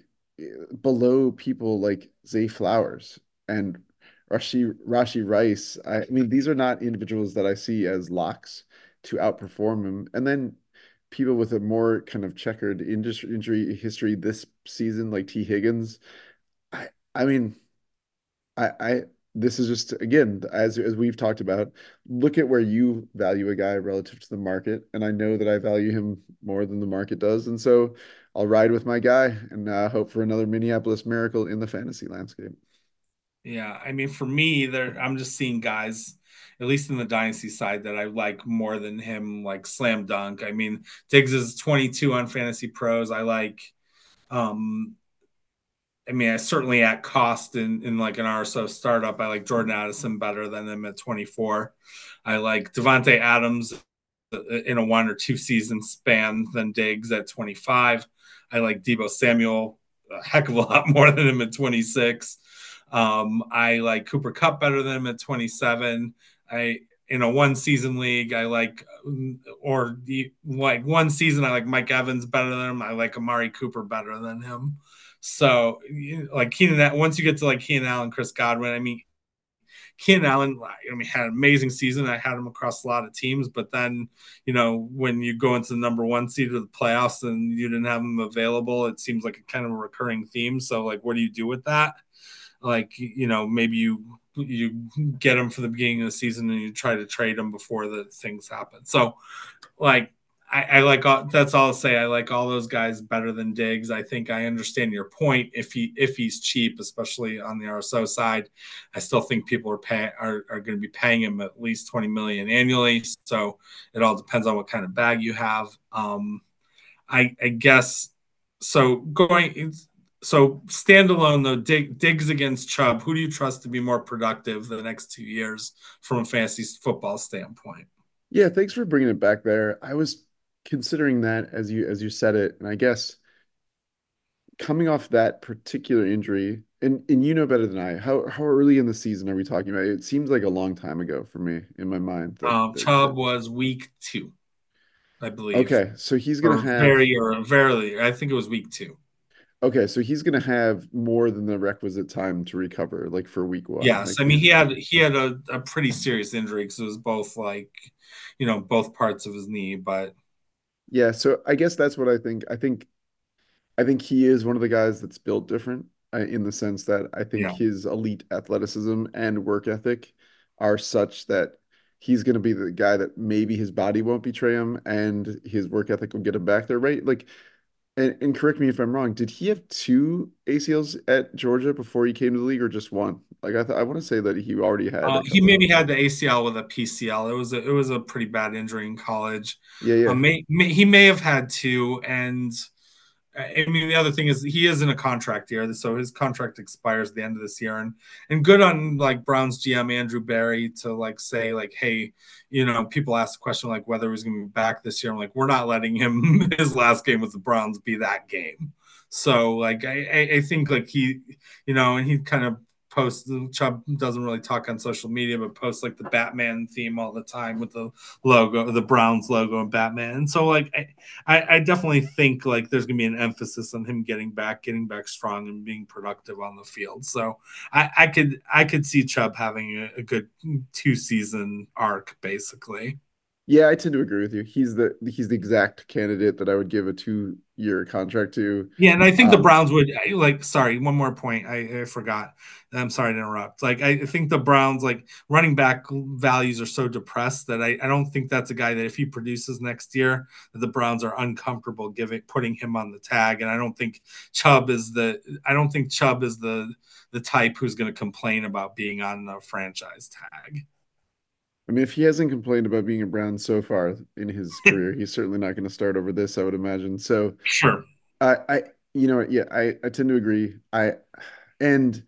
below people like Zay Flowers and Rashi Rashi Rice. I, I mean, these are not individuals that I see as locks to outperform him. And then people with a more kind of checkered industry injury history this season, like T. Higgins. I I mean, I I this is just again, as as we've talked about, look at where you value a guy relative to the market, and I know that I value him more than the market does, and so I'll ride with my guy and uh, hope for another Minneapolis miracle in the fantasy landscape. Yeah, I mean, for me, there I'm just seeing guys, at least in the dynasty side, that I like more than him, like slam dunk. I mean, Diggs is twenty-two on Fantasy Pros. I like, um, I mean, I certainly at cost in in like an R S O startup, I like Jordan Addison better than him at twenty-four. I like Devonte Adams in a one or two season span than Diggs at twenty-five. I like Debo Samuel a heck of a lot more than him at twenty-six. Um, I like Cooper Kupp better than him at twenty-seven. I in a one season league, I like or the like one season I like Mike Evans better than him. I like Amari Cooper better than him. So like Keenan, once you get to like Keenan Allen, Chris Godwin, I mean Keenan Allen, I mean, had an amazing season. I had him across a lot of teams, but then, you know, when you go into the number one seed of the playoffs and you didn't have him available, it seems like a kind of a recurring theme. So, like, what do you do with that? Like, you know, maybe you you get him for the beginning of the season and you try to trade him before the things happen. So, like I, I like all, that's all I'll say. I like all those guys better than Diggs. I think I understand your point. If he if he's cheap, especially on the R S O side, I still think people are paying are, are going to be paying him at least twenty million annually. So it all depends on what kind of bag you have. Um, I, I guess so. Going so standalone though, Dig, Diggs against Chubb. Who do you trust to be more productive the next two years from a fantasy football standpoint? Yeah, thanks for bringing it back there. I was considering that as you as you said it, and I guess coming off that particular injury, and and you know better than I, how how early in the season are we talking about? It seems like a long time ago for me in my mind that Um, Diggs Chubb did. was week two, I believe, Okay, so he's gonna or have very or very. I think it was week two. okay, so he's gonna have more than the requisite time to recover, like for week one. Yes, Like I mean he's he had he had a, a pretty serious injury because it was both like, you know, both parts of his knee. But yeah, so I guess that's what I think. I think I think he is one of the guys that's built different uh, in the sense that I think yeah, his elite athleticism and work ethic are such that he's going to be the guy that maybe his body won't betray him and his work ethic will get him back there, right? Like, and, and correct me if I'm wrong. Did he have two A C Ls at Georgia before he came to the league, or just one? Like, I th I want to say that he already had uh, a he couple of. maybe had the A C L with a P C L. It was a, it was a pretty bad injury in college. Yeah, yeah. Um, may, may, he may have had two, and I mean, the other thing is he is in a contract year, so his contract expires at the end of this year, and and good on like Browns G M Andrew Berry to like say like, hey, you know, people ask the question like whether he's going to be back this year. I'm like, we're not letting him his last game with the Browns be that game. So like, I I, I think like he, you know, and he kind of posts. Chubb doesn't really talk on social media, but posts like the Batman theme all the time with the logo, the Browns logo, and Batman. And so like, I, I, I definitely think like there's gonna be an emphasis on him getting back, getting back strong, and being productive on the field. So I, I could I could see Chubb having a, a good two season arc, basically. Yeah, I tend to agree with you. He's the he's the exact candidate that I would give a two year contract to. Yeah, and I think the Um, Browns would like. Sorry, one more point. I, I forgot. I'm sorry to interrupt. Like, I think the Browns like running back values are so depressed that I, I don't think that's a guy that if he produces next year, that the Browns are uncomfortable giving putting him on the tag. And I don't think Chubb is the. I don't think Chubb is the the type who's going to complain about being on the franchise tag. I mean, if he hasn't complained about being a Brown so far in his career, he's certainly not going to start over this, I would imagine. So, Sure. I, I, you know, yeah, I, I tend to agree. I, and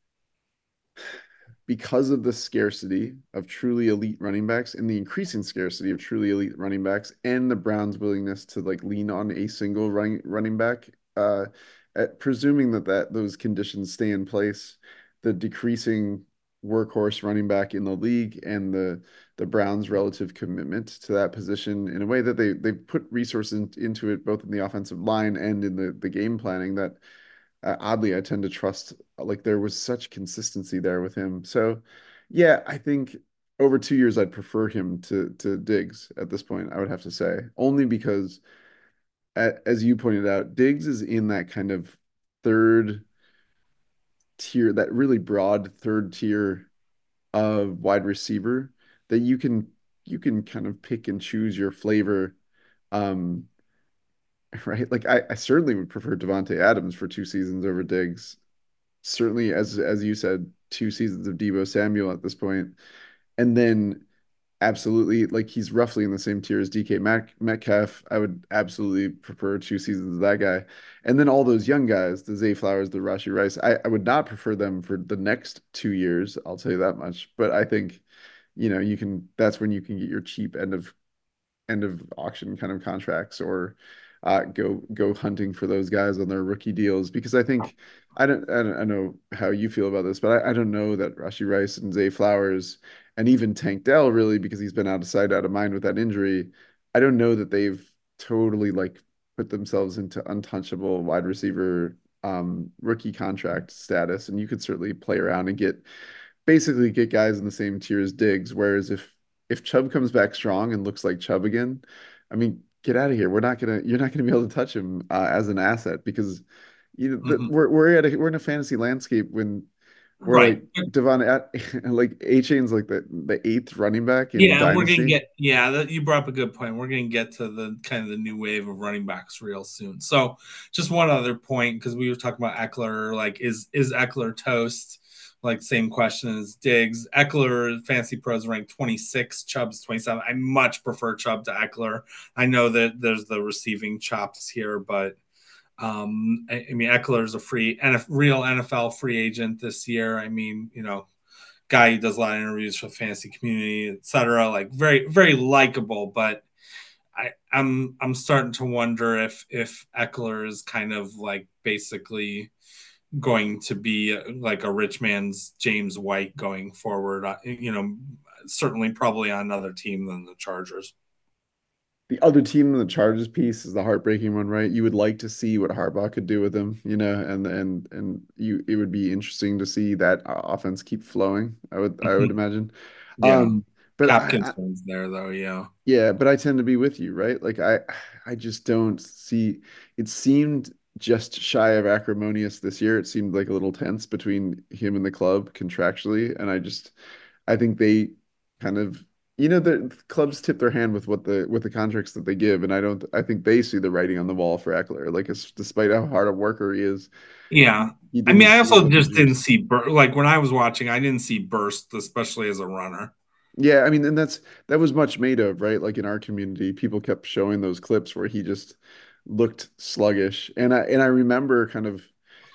because of the scarcity of truly elite running backs and the increasing scarcity of truly elite running backs and the Browns' willingness to like lean on a single running running back, uh, at, presuming that that those conditions stay in place, the decreasing workhorse running back in the league and the the Browns' relative commitment to that position in a way that they they put resources in, into it both in the offensive line and in the the game planning that uh, oddly, I tend to trust. Like there was such consistency there with him. So, yeah, I think over two years, I'd prefer him to to Diggs at this point. I would have to say, only because, a- as you pointed out, Diggs is in that kind of third tier, that really broad third tier. uh, wide receiver that you can you can kind of pick and choose your flavor. Um, right? Like I, I certainly would prefer Devonte Adams for two seasons over Diggs. Certainly, as as you said, two seasons of Deebo Samuel at this point, and then absolutely like he's roughly in the same tier as D K Mac Metcalf. I would absolutely prefer two seasons of that guy, and then all those young guys, the Zay Flowers, the Rashi Rice. I, I would not prefer them for the next two years. I'll tell you that much. But I think, you know, you can. That's when you can get your cheap end of end of auction kind of contracts or uh, go go hunting for those guys on their rookie deals because I think I don't I don't, I know how you feel about this, but I, I don't know that Rashi Rice and Zay Flowers and even Tank Dell really because he's been out of sight, out of mind with that injury. I don't know that they've totally like put themselves into untouchable wide receiver um, rookie contract status, and you could certainly play around and get basically get guys in the same tier as Diggs. Whereas if if Chubb comes back strong and looks like Chubb again, I mean, get out of here. We're not gonna you're not gonna be able to touch him uh, as an asset because you know the, Mhm. we're we're at a, we're in a fantasy landscape when we're Right. like Devon at like A Chain's like the the eighth running back in Yeah, and we're gonna Dynasty. get yeah, that, you brought up a good point. We're gonna get to the kind of the new wave of running backs real soon. So just one other point, because we were talking about Eckler, like is is Eckler toast? Like same question as Diggs. Eckler Fantasy Pros ranked twenty-six, Chubb's twenty-seven. I much prefer Chubb to Eckler. I know that there's the receiving chops here, but um, I, I mean Eckler's a free and a real N F L free agent this year. I mean, you know, guy who does a lot of interviews for the fantasy community, et cetera. Like very, very likable, but I, I'm I'm starting to wonder if if Eckler is kind of like basically going to be like a rich man's James White going forward. Uh, You know, certainly probably on another team than the Chargers. The other team in the Chargers piece is the heartbreaking one, right? You would like to see what Harbaugh could do with him, you know, and and and you it would be interesting to see that offense keep flowing. I would I would Mhm. imagine. Yeah, Um, but cap I, I concerns there though. Yeah. yeah, but I tend to be with you, right? Like I I just don't see it seemed just shy of acrimonious this year. It seemed like a little tense between him and the club contractually, and I just I think they kind of you know the clubs tip their hand with what the with the contracts that they give, and I don't I think they see the writing on the wall for Eckler. Like it's, despite how hard a worker he is, Yeah. he I didn't mean, I seem also like the just didn't juice. see Bur- like when I was watching, I didn't see Burst, especially as a runner. Yeah, I mean, and that's that was much made of, right? Like in our community, people kept showing those clips where he just looked sluggish. And I and I remember kind of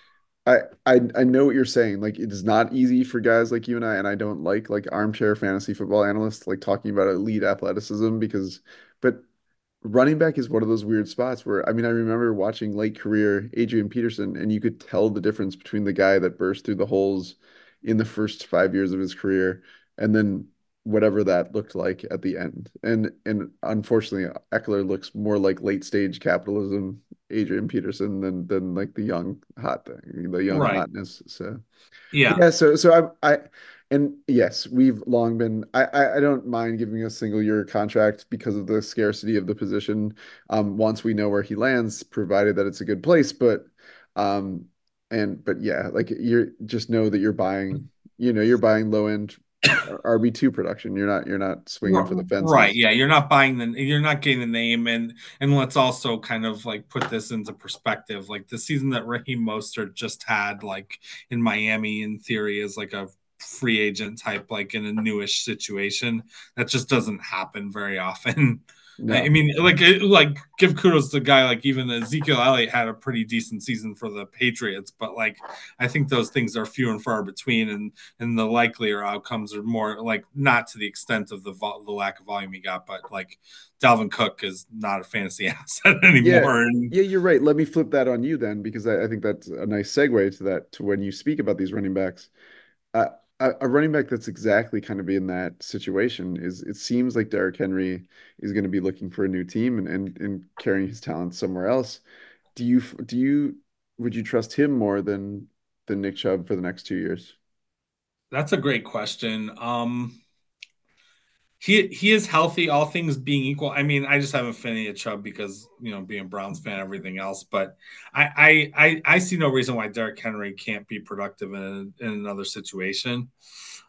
I I I know what you're saying. Like it is not easy for guys like you and I, and I don't like like armchair fantasy football analysts like talking about elite athleticism because but running back is one of those weird spots where I mean I remember watching late career Adrian Peterson and you could tell the difference between the guy that burst through the holes in the first five years of his career and then whatever that looked like at the end. And and unfortunately Eckler looks more like late stage capitalism Adrian Peterson than than like the young hot thing, the young Right. hotness. So Yeah. yeah, so so I I and yes, we've long been I I, I don't mind giving a single year contract because of the scarcity of the position. Um, once we know where he lands, provided that it's a good place. But um, and but yeah, like you're just know that you're buying, you know, you're buying low end R B two production. You're not you're not swinging for the Right. fences. Yeah. You're not buying the, you're not getting the name. And, and let's also kind of like put this into perspective. Like the season that Raheem Mostert just had, like in Miami, in theory, is like a free agent type, like in a newish situation. That just doesn't happen very often. I No. mean, like, it, like give kudos to the guy. Like even Ezekiel Elliott had a pretty decent season for the Patriots, but like I think those things are few and far between, and and the likelier outcomes are more like not to the extent of the vol- the lack of volume he got, but like Dalvin Cook is not a fantasy asset Yeah. anymore. And Yeah, you're right. Let me flip that on you then, because I, I think that's a nice segue to that to when you speak about these running backs. Uh, a, a running back that's exactly kind of in that situation is it seems like Derrick Henry is going to be looking for a new team and, and and carrying his talent somewhere else. Do you do you would you trust him more than than Nick Chubb for the next two years? that's a great question. Um, he he is healthy, all things being equal. I mean, I just have affinity to Chubb because you know being a Browns fan, everything else. But I I I, I see no reason why Derrick Henry can't be productive in, in another situation.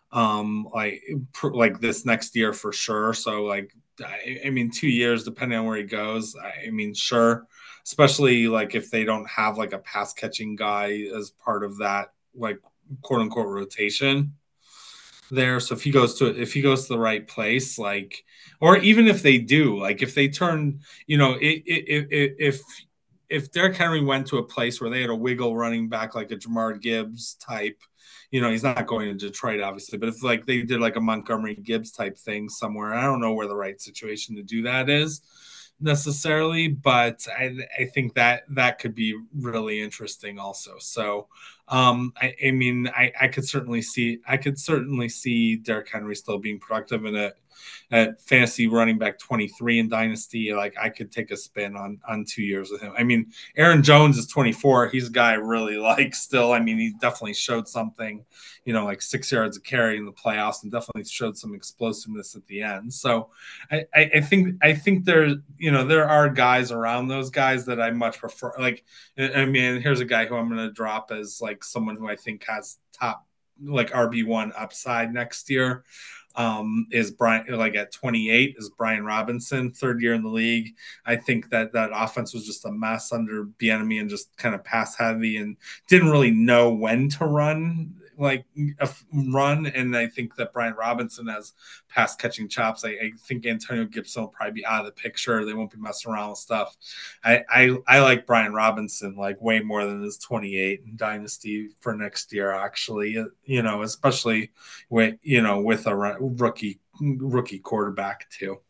um, like like this next year for sure. So like, I, I mean, two years depending on where he goes. I, I mean, sure, especially like if they don't have like a pass catching guy as part of that like quote unquote rotation there. So if he goes to if he goes to the right place, like, or even if they do, like, if they turn, you know, it, it, it, if if Derrick Henry went to a place where they had a wiggle running back like a Jamar Gibbs type, you know, he's not going to Detroit obviously, but if like they did like a Montgomery Gibbs type thing somewhere, I don't know where the right situation to do that is necessarily, but I, I think that that could be really interesting also. So um, I, I mean, I, I could certainly see I could certainly see Derrick Henry still being productive in a at fantasy running back twenty-three in dynasty. Like, I could take a spin on on two years with him. I mean, Aaron Jones is twenty-four. He's a guy I really like still. I mean, he definitely showed something, you know, like six yards of carry in the playoffs, and definitely showed some explosiveness at the end. So I, I, I think I think there, you know, there are guys around those guys that I much prefer. Like, I mean, here's a guy who I'm going to drop as like someone who I think has top like R B one upside next year. Um, is Brian, like, at twenty-eight is Brian Robinson, third year in the league. I think that that offense was just a mess under Bieniemy and just kind of pass heavy and didn't really know when to run like a run. And I think that Brian Robinson has pass catching chops. I, I think Antonio Gibson will probably be out of the picture. They won't be messing around with stuff. I, I I like Brian Robinson like way more than his twenty-eight in Dynasty for next year. Actually, you know, especially with you know with a rookie rookie quarterback too.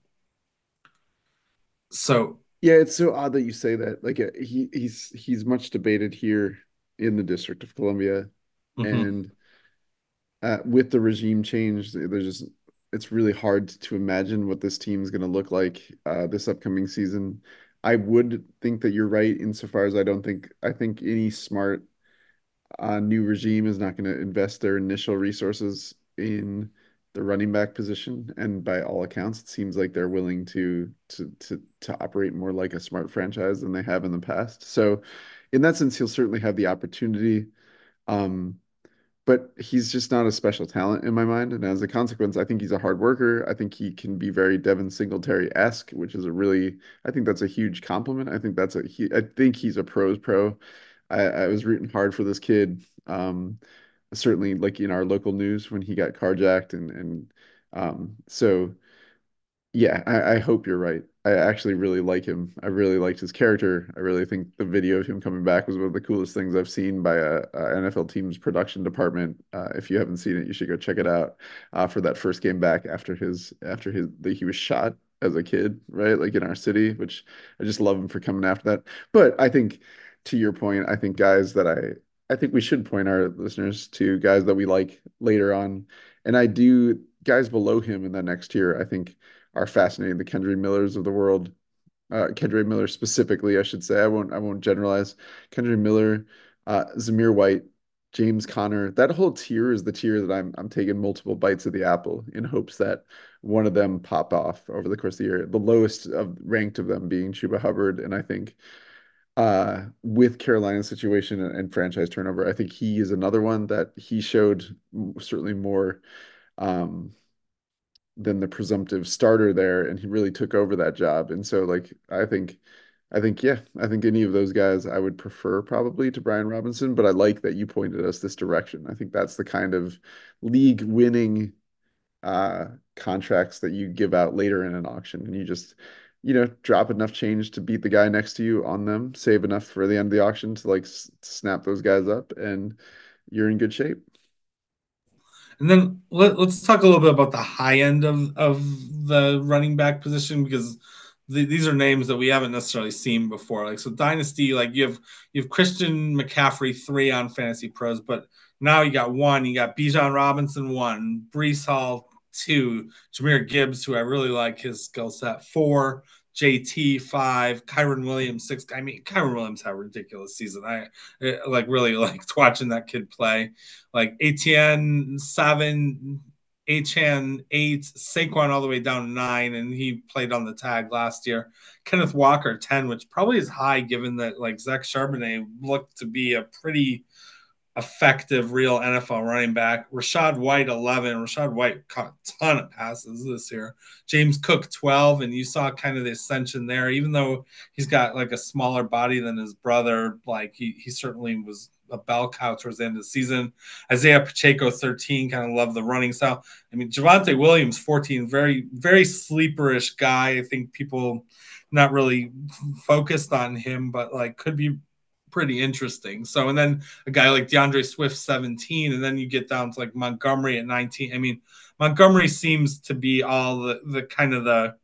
So. Yeah, it's so odd that you say that. Like uh, he he's he's much debated here in the District of Columbia, Mm-hmm. and uh, with the regime change, there's just it's really hard to imagine what this team is going to look like uh, this upcoming season. I would think that you're right insofar as I don't think I think any smart uh, new regime is not going to invest their initial resources in the running back position. And by all accounts, it seems like they're willing to to to to operate more like a smart franchise than they have in the past. So, in that sense, he'll certainly have the opportunity. Um, but he's just not a special talent in my mind. And as a consequence, I think he's a hard worker. I think he can be very Devin Singletary-esque, which is a really, I think that's a huge compliment. I think that's a, he, I think he's a pros pro. I, I was rooting hard for this kid. Um, certainly like in our local news when he got carjacked and, and, um, so yeah, I, I hope you're right. I actually really like him. I really liked his character. I really think the video of him coming back was one of the coolest things I've seen by a, N F L team's production department. Uh, if you haven't seen it, you should go check it out. Uh, for that first game back after his after his the, he was shot as a kid, right? Like in our city, which I just love him for coming after that. But I think to your point, I think guys that I I think we should point our listeners to guys that we like later on, and I do guys below him in that next tier. I think are fascinating. The Kendre Millers of the world, uh, Kendre Miller specifically, I should say. I won't I won't generalize. Kendre Miller, uh, Zamir White, James Conner. That whole tier is the tier that I'm I'm taking multiple bites of the apple in hopes that one of them pop off over the course of the year. The lowest of ranked of them being Chuba Hubbard, and I think uh with Carolina's situation and, and franchise turnover, I think he is another one that he showed certainly more um than the presumptive starter there, and he really took over that job. And so, like, I think, I think, yeah, I think any of those guys I would prefer probably to Brian Robinson. But I like that you pointed us this direction. I think that's the kind of league winning uh, contracts that you give out later in an auction, and you just, you know, drop enough change to beat the guy next to you on them, save enough for the end of the auction to like s- snap those guys up, and you're in good shape. And then let, us talk a little bit about the high end of, of the running back position, because the, these are names that we haven't necessarily seen before. Like, so Dynasty, like you have you have Christian McCaffrey three on Fantasy Pros, but now you got one. You got Bijan Robinson one, Brees Hall two, Jameer Gibbs, who I really like his skill set, four, J T five, Kyron Williams six. I mean, Kyron Williams had a ridiculous season. I, I like really liked watching that kid play. Like A T N seven, Achane eight, Saquon all the way down to nine, and he played on the tag last year. Kenneth Walker ten, which probably is high given that like Zach Charbonnet looked to be a pretty effective, real N F L running back. Rachaad White, eleven. Rachaad White caught a ton of passes this year. James Cook, twelve. And you saw kind of the ascension there, even though he's got like a smaller body than his brother. Like he, he certainly was a bell cow towards the end of the season. Isaiah Pacheco, thirteen, kind of love the running style. I mean, Javonte Williams, fourteen, very, very sleeperish guy. I think people not really focused on him, but like could be pretty interesting. So, and then a guy like DeAndre Swift, seventeen, and then you get down to like Montgomery at nineteen. I mean, Montgomery seems to be all the, the kind of the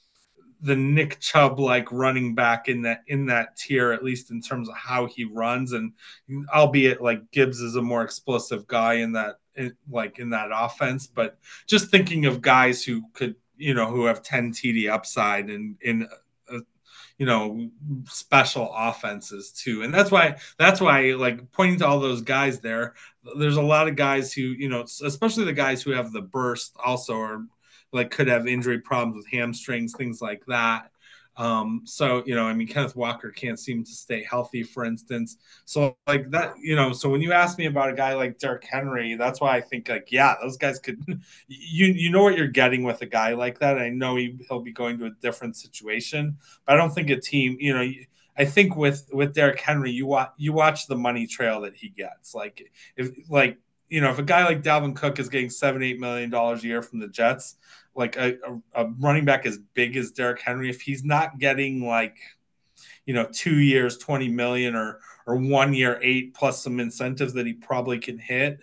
the Nick Chubb like running back in that in that tier, at least in terms of how he runs, and albeit like Gibbs is a more explosive guy in that in, like in that offense, but just thinking of guys who could you know who have ten T D upside and in a, you know special offenses too, and that's why that's why like pointing to all those guys there, there's a lot of guys who you know especially the guys who have the burst also are like could have injury problems with hamstrings, things like that. Um, so you know, I mean, Kenneth Walker can't seem to stay healthy, for instance. So like that, you know. So when you ask me about a guy like Derrick Henry, that's why I think like, yeah, those guys could. You you know what you're getting with a guy like that. I know he he'll be going to a different situation, but I don't think a team. You know, I think with with Derrick Henry, you watch you watch the money trail that he gets. Like if like you know, if a guy like Dalvin Cook is getting seven, eight million dollars a year from the Jets, like a, a, a running back as big as Derrick Henry, if he's not getting like, you know, two years, twenty million or or one year, eight plus some incentives that he probably can hit,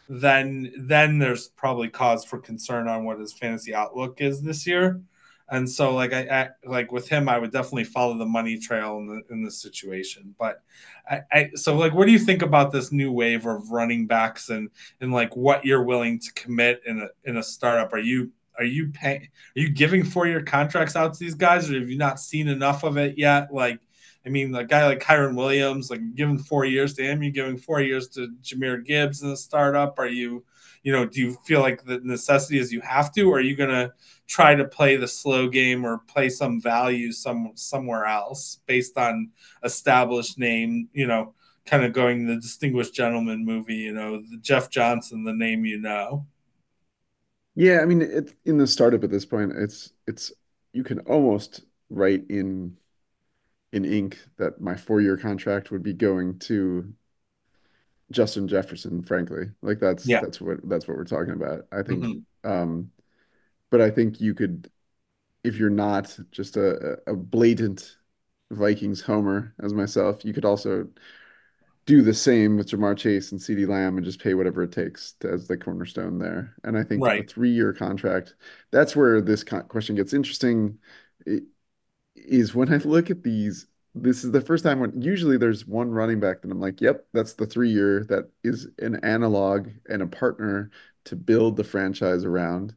then then there's probably cause for concern on what his fantasy outlook is this year. And so, like I, I like with him, I would definitely follow the money trail in the in this situation. But I, I so like, what do you think about this new wave of running backs and and like what you're willing to commit in a in a startup? Are you are you paying? Are you giving four year contracts out to these guys, or have you not seen enough of it yet? Like, I mean, a guy like Kyron Williams, like giving four years to him, you giving four years to Jahmyr Gibbs in the startup. Are you, you know, do you feel like the necessity is you have to, or are you gonna try to play the slow game or play some value some somewhere else based on established name, you know, kind of going the Distinguished Gentleman movie, you know, the Jeff Johnson, the name you know. Yeah, I mean, it, in the startup at this point, it's it's you can almost write in in ink that my four year contract would be going to Justin Jefferson, frankly. Like that's Yeah. that's what that's what we're talking about. I think Mm-hmm. um but I think you could if you're not just a, a blatant Vikings homer as myself, you could also do the same with Jamar Chase and CeeDee Lamb and just pay whatever it takes to, as the cornerstone there. And I think a Right. three-year contract, that's where this question gets interesting, is when I look at these, this is the first time when usually there's one running back that I'm like, yep, that's the three-year that is an analog and a partner to build the franchise around.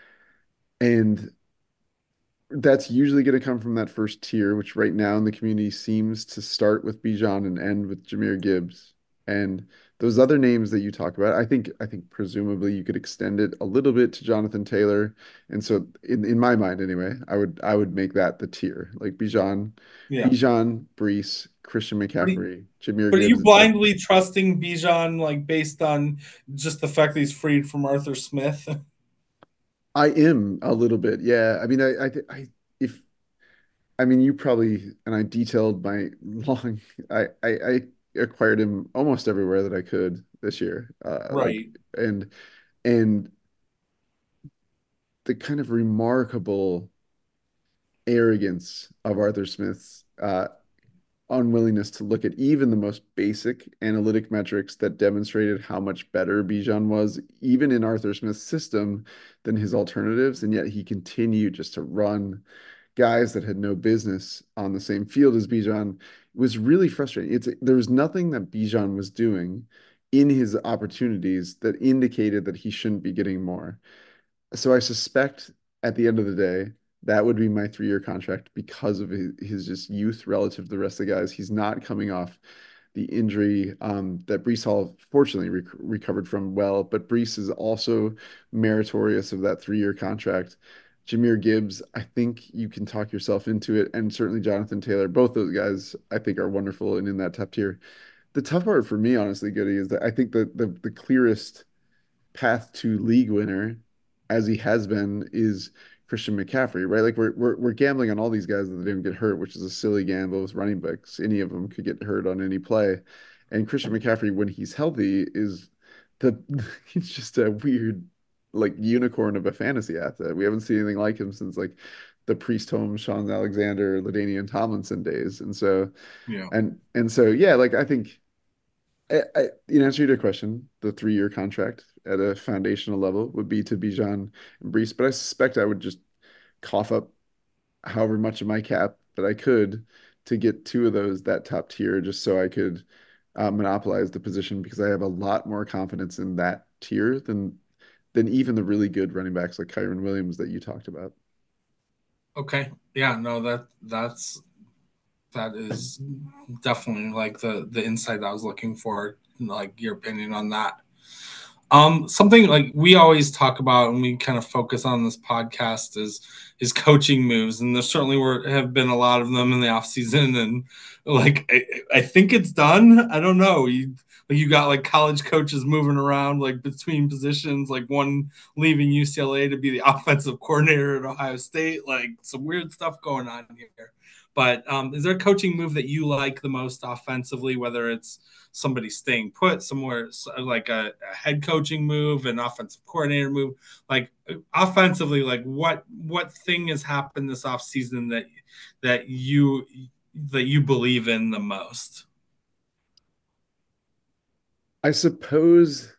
And that's usually going to come from that first tier, which right now in the community seems to start with Bijan and end with Jahmyr Gibbs. And those other names that you talk about, I think I think presumably you could extend it a little bit to Jonathan Taylor. And so in, in my mind anyway, I would I would make that the tier. Like Bijan, Yeah. Bijan, Brees, Christian But are, McCaffrey, Jahmyr but are you Gibbs, and Justin. blindly trusting Bijan like based on just the fact that he's freed from Arthur Smith? I am a little bit, yeah. I mean, I I, I if I mean, you probably, and I detailed my long, I, I, I acquired him almost everywhere that I could this year. Uh, like, Right. and, and the kind of remarkable arrogance of Arthur Smith's, uh, unwillingness to look at even the most basic analytic metrics that demonstrated how much better Bijan was, even in Arthur Smith's system, than his alternatives. And yet he continued just to run guys that had no business on the same field as Bijan. Was really frustrating. It's there was nothing that Bijan was doing in his opportunities that indicated that he shouldn't be getting more. So I suspect at the end of the day, that would be my three-year contract because of his, his just youth relative to the rest of the guys. He's not coming off the injury um, that Breece Hall fortunately rec recovered from well, but Breece is also meritorious of that three-year contract. Jahmyr Gibbs, I think you can talk yourself into it, and certainly Jonathan Taylor. Both those guys, I think, are wonderful and in that top tier. the tough part for me, honestly, Goody, is that I think that the the clearest path to league winner, as he has been, is Christian McCaffrey, right? Like we're we're we're gambling on all these guys that they don't get hurt, which is a silly gamble with running backs. Any of them could get hurt on any play. And Christian McCaffrey, when he's healthy, is the he's just a weird like unicorn of a fantasy asset. We haven't seen anything like him since like the Priest Holmes, Sean Alexander, LaDainian Tomlinson days. And so Yeah. and and so yeah, like I think I, I, in answer to your question, the three-year contract at a foundational level would be to Bijan and Brees, but I suspect I would just cough up however much of my cap that I could to get two of those that top tier, just so I could uh, monopolize the position because I have a lot more confidence in that tier than than even the really good running backs like Kyron Williams that you talked about. Okay. Yeah. No, that that's that is definitely like the the insight I was looking for. Like your opinion on that. Um, something like we always talk about and we kind of focus on this podcast is is coaching moves, and there certainly were have been a lot of them in the off season, and like I, I think it's done. I don't know. You like you got like college coaches moving around like between positions, like one leaving U C L A to be the offensive coordinator at Ohio State, like some weird stuff going on here. But um, is there a coaching move that you like the most offensively, whether it's somebody staying put somewhere, like a, a head coaching move, an offensive coordinator move, like offensively, like what what thing has happened this offseason that that you that you believe in the most? I suppose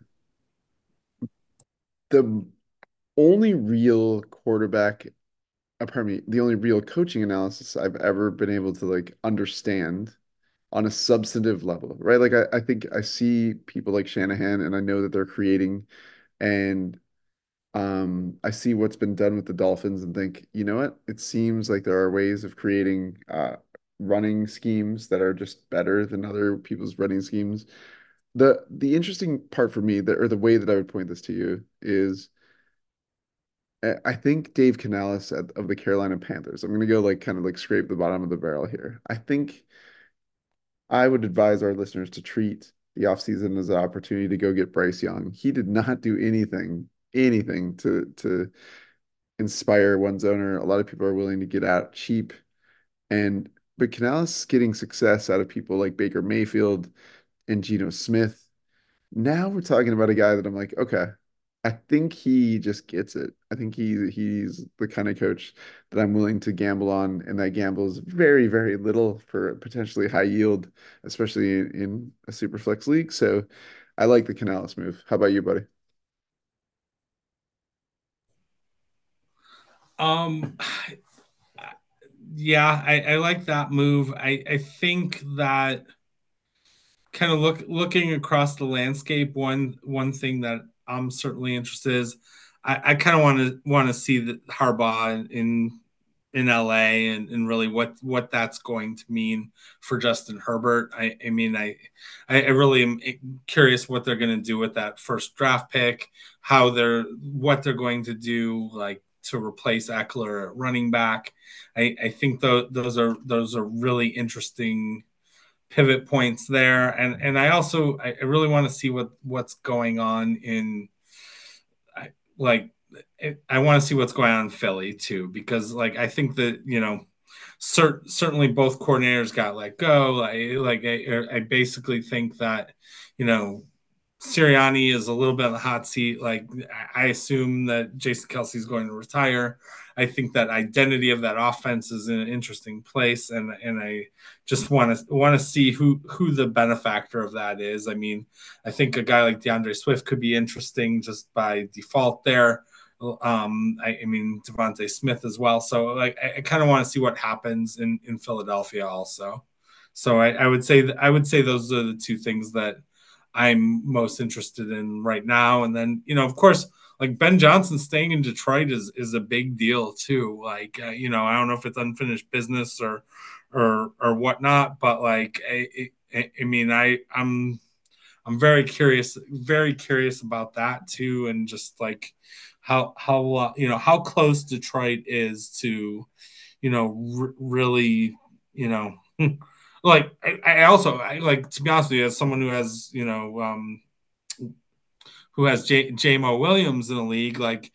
the only real quarterback uh, pardon me, the only real coaching analysis I've ever been able to like understand on a substantive level, right? Like I, I think I see people like Shanahan and I know that they're creating and um I see what's been done with the Dolphins and think, you know what? It seems like there are ways of creating uh running schemes that are just better than other people's running schemes. The the interesting part for me that or the way that I would point this to you is I I think Dave Canales at, of the Carolina Panthers. I'm going to go like kind of like scrape the bottom of the barrel here. I think I would advise our listeners to treat the offseason as an opportunity to go get Bryce Young. He did not do anything, anything to to inspire one's owner. A lot of people are willing to get out cheap. And but Canales getting success out of people like Baker Mayfield and Geno Smith. Now we're talking about a guy that I'm like, okay, I think he just gets it. I think he he's the kind of coach that I'm willing to gamble on, and that gamble is very, very little for potentially high yield, especially in, in a super flex league. So I like the Canales move. How about you, buddy? Um, yeah, I, I like that move. I, I think that kind of look looking across the landscape, one one thing that I'm certainly interested is I, I kind of want to want to see the Harbaugh in in L A and, and really what what that's going to mean for Justin Herbert. I, I mean, I I really am curious what they're going to do with that first draft pick, how they're what they're going to do like to replace Eckler at running back. I, I think th- those are those are really interesting pivot points there, and and I also I really want to see what what's going on in I, like it, I want to see what's going on in Philly too, because like I think that you know cert, certainly both coordinators got let go. I like I, I basically think that you know Sirianni is a little bit on the hot seat. Like I assume that Jason Kelsey is going to retire. I think that identity of that offense is in an interesting place, and and I just want to want to see who who the benefactor of that is. I mean, I think a guy like DeAndre Swift could be interesting just by default there. Um, I, I mean Devontae Smith as well. So like I, I kind of want to see what happens in in Philadelphia also. So I, I would say that I would say those are the two things that I'm most interested in right now. And then, you know, of course, like Ben Johnson staying in Detroit is is a big deal too. Like, uh, you know, I don't know if it's unfinished business or or or whatnot, but like, I, I, I mean, I I'm I'm very curious, very curious about that too, and just like how how uh, you know how close Detroit is to, you know, r- really, you know. like I, I also I, like to be honest with you, as someone who has you know um, who has J- J-Mo Williams in the league, like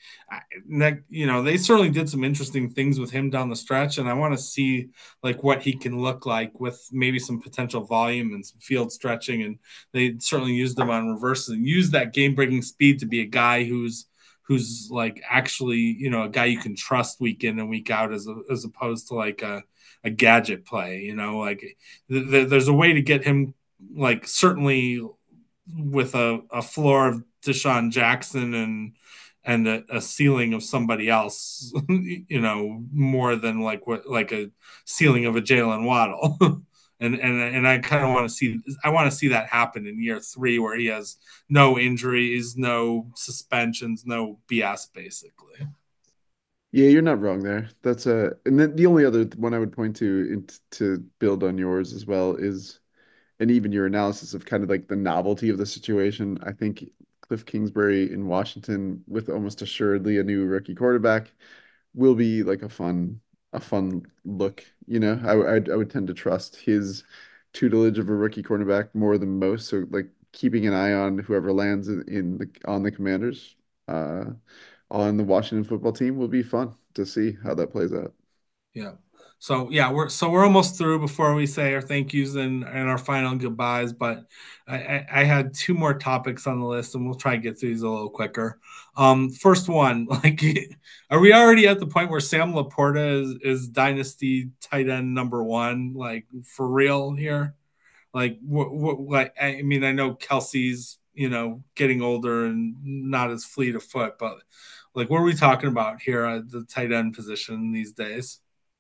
you know they certainly did some interesting things with him down the stretch, and I want to see like what he can look like with maybe some potential volume and some field stretching, and they certainly used him on reverses and used that game breaking speed to be a guy who's who's like actually you know a guy you can trust week in and week out as a, as opposed to like a a gadget play. You know, like th- th- there's a way to get him like certainly with a, a floor of Deshaun Jackson and and a, a ceiling of somebody else, you know, more than like what like a ceiling of a Jalen Waddle. and and and I kind of want to see I want to see that happen in year three where he has no injuries, no suspensions, no B S basically. Yeah, you're not wrong there. That's a, and then the only other one I would point to in, to build on yours as well is, and even your analysis of kind of like the novelty of the situation. I think Cliff Kingsbury in Washington with almost assuredly a new rookie quarterback will be like a fun a fun look. You know, I I, I would tend to trust his tutelage of a rookie cornerback more than most. So like keeping an eye on whoever lands in, in the on the Commanders, uh, on the Washington football team will be fun to see how that plays out. Yeah. So yeah, we're so we're almost through before we say our thank yous and, and our final goodbyes. But I, I, I had two more topics on the list, and we'll try and get through these a little quicker. Um, first one, like, are we already at the point where Sam Laporta is, is dynasty tight end number one, like for real here? Like, what, what, like, I mean, I know Kelsey's, you know, getting older and not as fleet of foot, but like, what are we talking about here at the tight end position these days?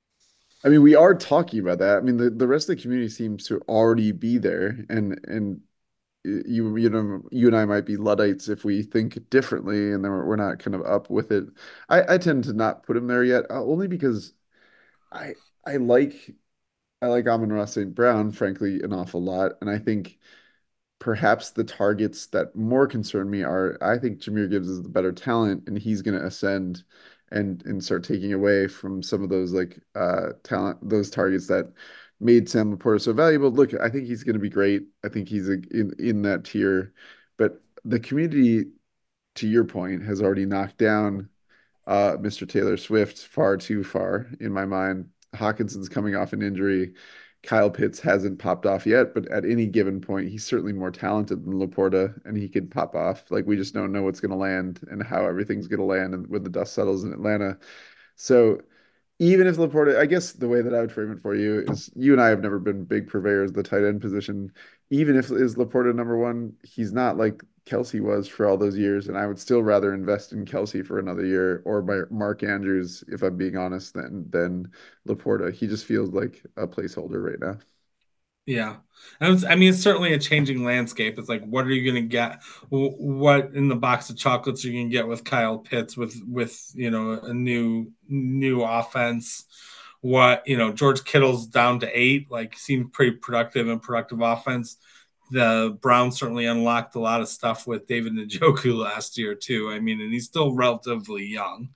I mean, we are talking about that. I mean, the, the rest of the community seems to already be there, and and you you know you and I might be Luddites if we think differently, and then we're, we're not kind of up with it. I, I tend to not put him there yet, uh, only because I I like I like Amon-Ra Saint Brown, frankly, an awful lot, and I think perhaps the targets that more concern me are I think Jahmyr Gibbs is the better talent, and he's going to ascend and and start taking away from some of those like uh talent those targets that made Sam Laporta so valuable. Look, I think he's going to be great. I think he's a, in in that tier, but the community, to your point, has already knocked down uh, Mister Taylor Swift far too far in my mind. Hawkinson's coming off an injury. Kyle Pitts hasn't popped off yet, but at any given point, he's certainly more talented than Laporta, and he could pop off. Like we just don't know what's going to land and how everything's going to land and when the dust settles in Atlanta. So even if Laporta, I guess the way that I would frame it for you is you and I have never been big purveyors of the tight end position. Even if is Laporta number one, he's not like Kelsey was for all those years, and I would still rather invest in Kelsey for another year or by Mark Andrews, if I'm being honest, than than Laporta. He just feels like a placeholder right now. Yeah. And it's, I mean, it's certainly a changing landscape. It's like, what are you going to get? What in the box of chocolates are you going to get with Kyle Pitts with, with, you know, a new, new offense? What, you know, George Kittle's down to eight, like seemed pretty productive and productive offense. The Browns certainly unlocked a lot of stuff with David Njoku last year too. I mean, and he's still relatively young.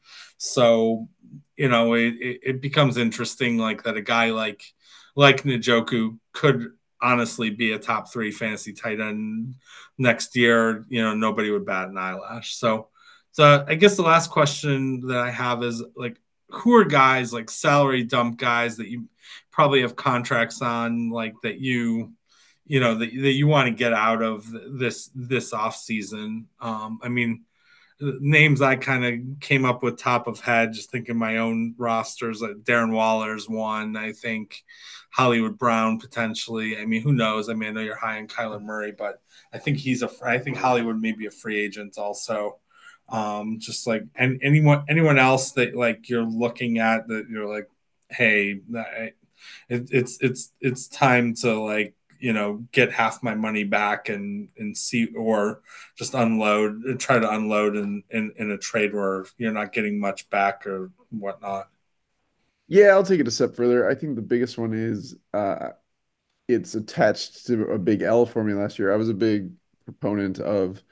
So, you know, it, it, it becomes interesting like that a guy like, like Njoku could honestly be a top three fantasy tight end next year. You know, nobody would bat an eyelash. So, so I guess the last question that I have is like, who are guys like salary dump guys that you probably have contracts on, like that you, you know, that, that you want to get out of this this off season? Um, I mean, names I kind of came up with top of head, just thinking my own rosters. Like Darren Waller's one, I think. Hollywood Brown potentially. I mean, who knows? I mean, I know you're high on Kyler Murray, but I think he's a. I think Hollywood may be a free agent also. Um, just like and anyone anyone else that like you're looking at that you're like, hey, I, it, it's it's it's time to like you know get half my money back and and see or just unload try to unload in, in in a trade where you're not getting much back or whatnot. Yeah, I'll take it a step further. I think the biggest one is uh, it's attached to a big L for me last year. I was a big proponent of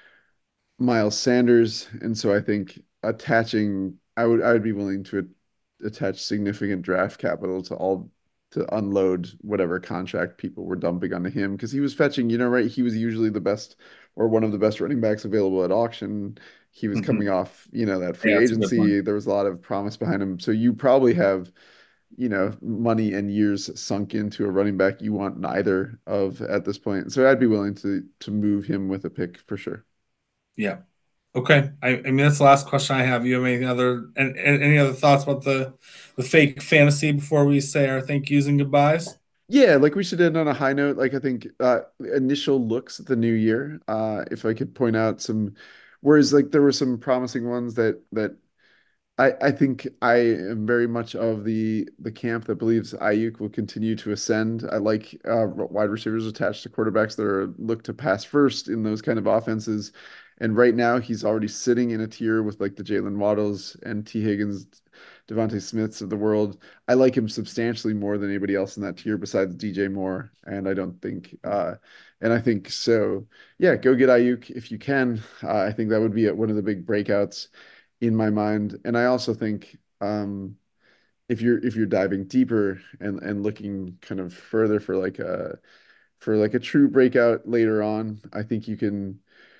Miles Sanders, and so I think attaching, I would I would be willing to attach significant draft capital to all to unload whatever contract people were dumping onto him because he was fetching, you know, right? He was usually the best or one of the best running backs available at auction. He was Mhm. coming off, you know, that free Yeah, it's a good one. agency. There was a lot of promise behind him. So you probably have, you know, money and years sunk into a running back you want neither of at this point. So I'd be willing to to move him with a pick for sure. Yeah. Okay. I, I mean, that's the last question I have. You have any other and, and any other thoughts about the the fake fantasy before we say our thank yous and goodbyes? Yeah, like we should end on a high note. Like I think uh initial looks at the new year. Uh if I could point out some whereas like there were some promising ones that that I, I think I am very much of the the camp that believes Ayuk will continue to ascend. I like uh, wide receivers attached to quarterbacks that are look to pass first in those kind of offenses. And right now, he's already sitting in a tier with like the Jalen Waddles and T. Higgins, Devontae Smiths of the world. I like him substantially more than anybody else in that tier besides D J Moore. And I don't think, uh, and I think so. Yeah, go get Ayuk if you can. Uh, I think that would be one of the big breakouts in my mind. And I also think um, if you're if you're diving deeper and and looking kind of further for like a for like a true breakout later on, I think you can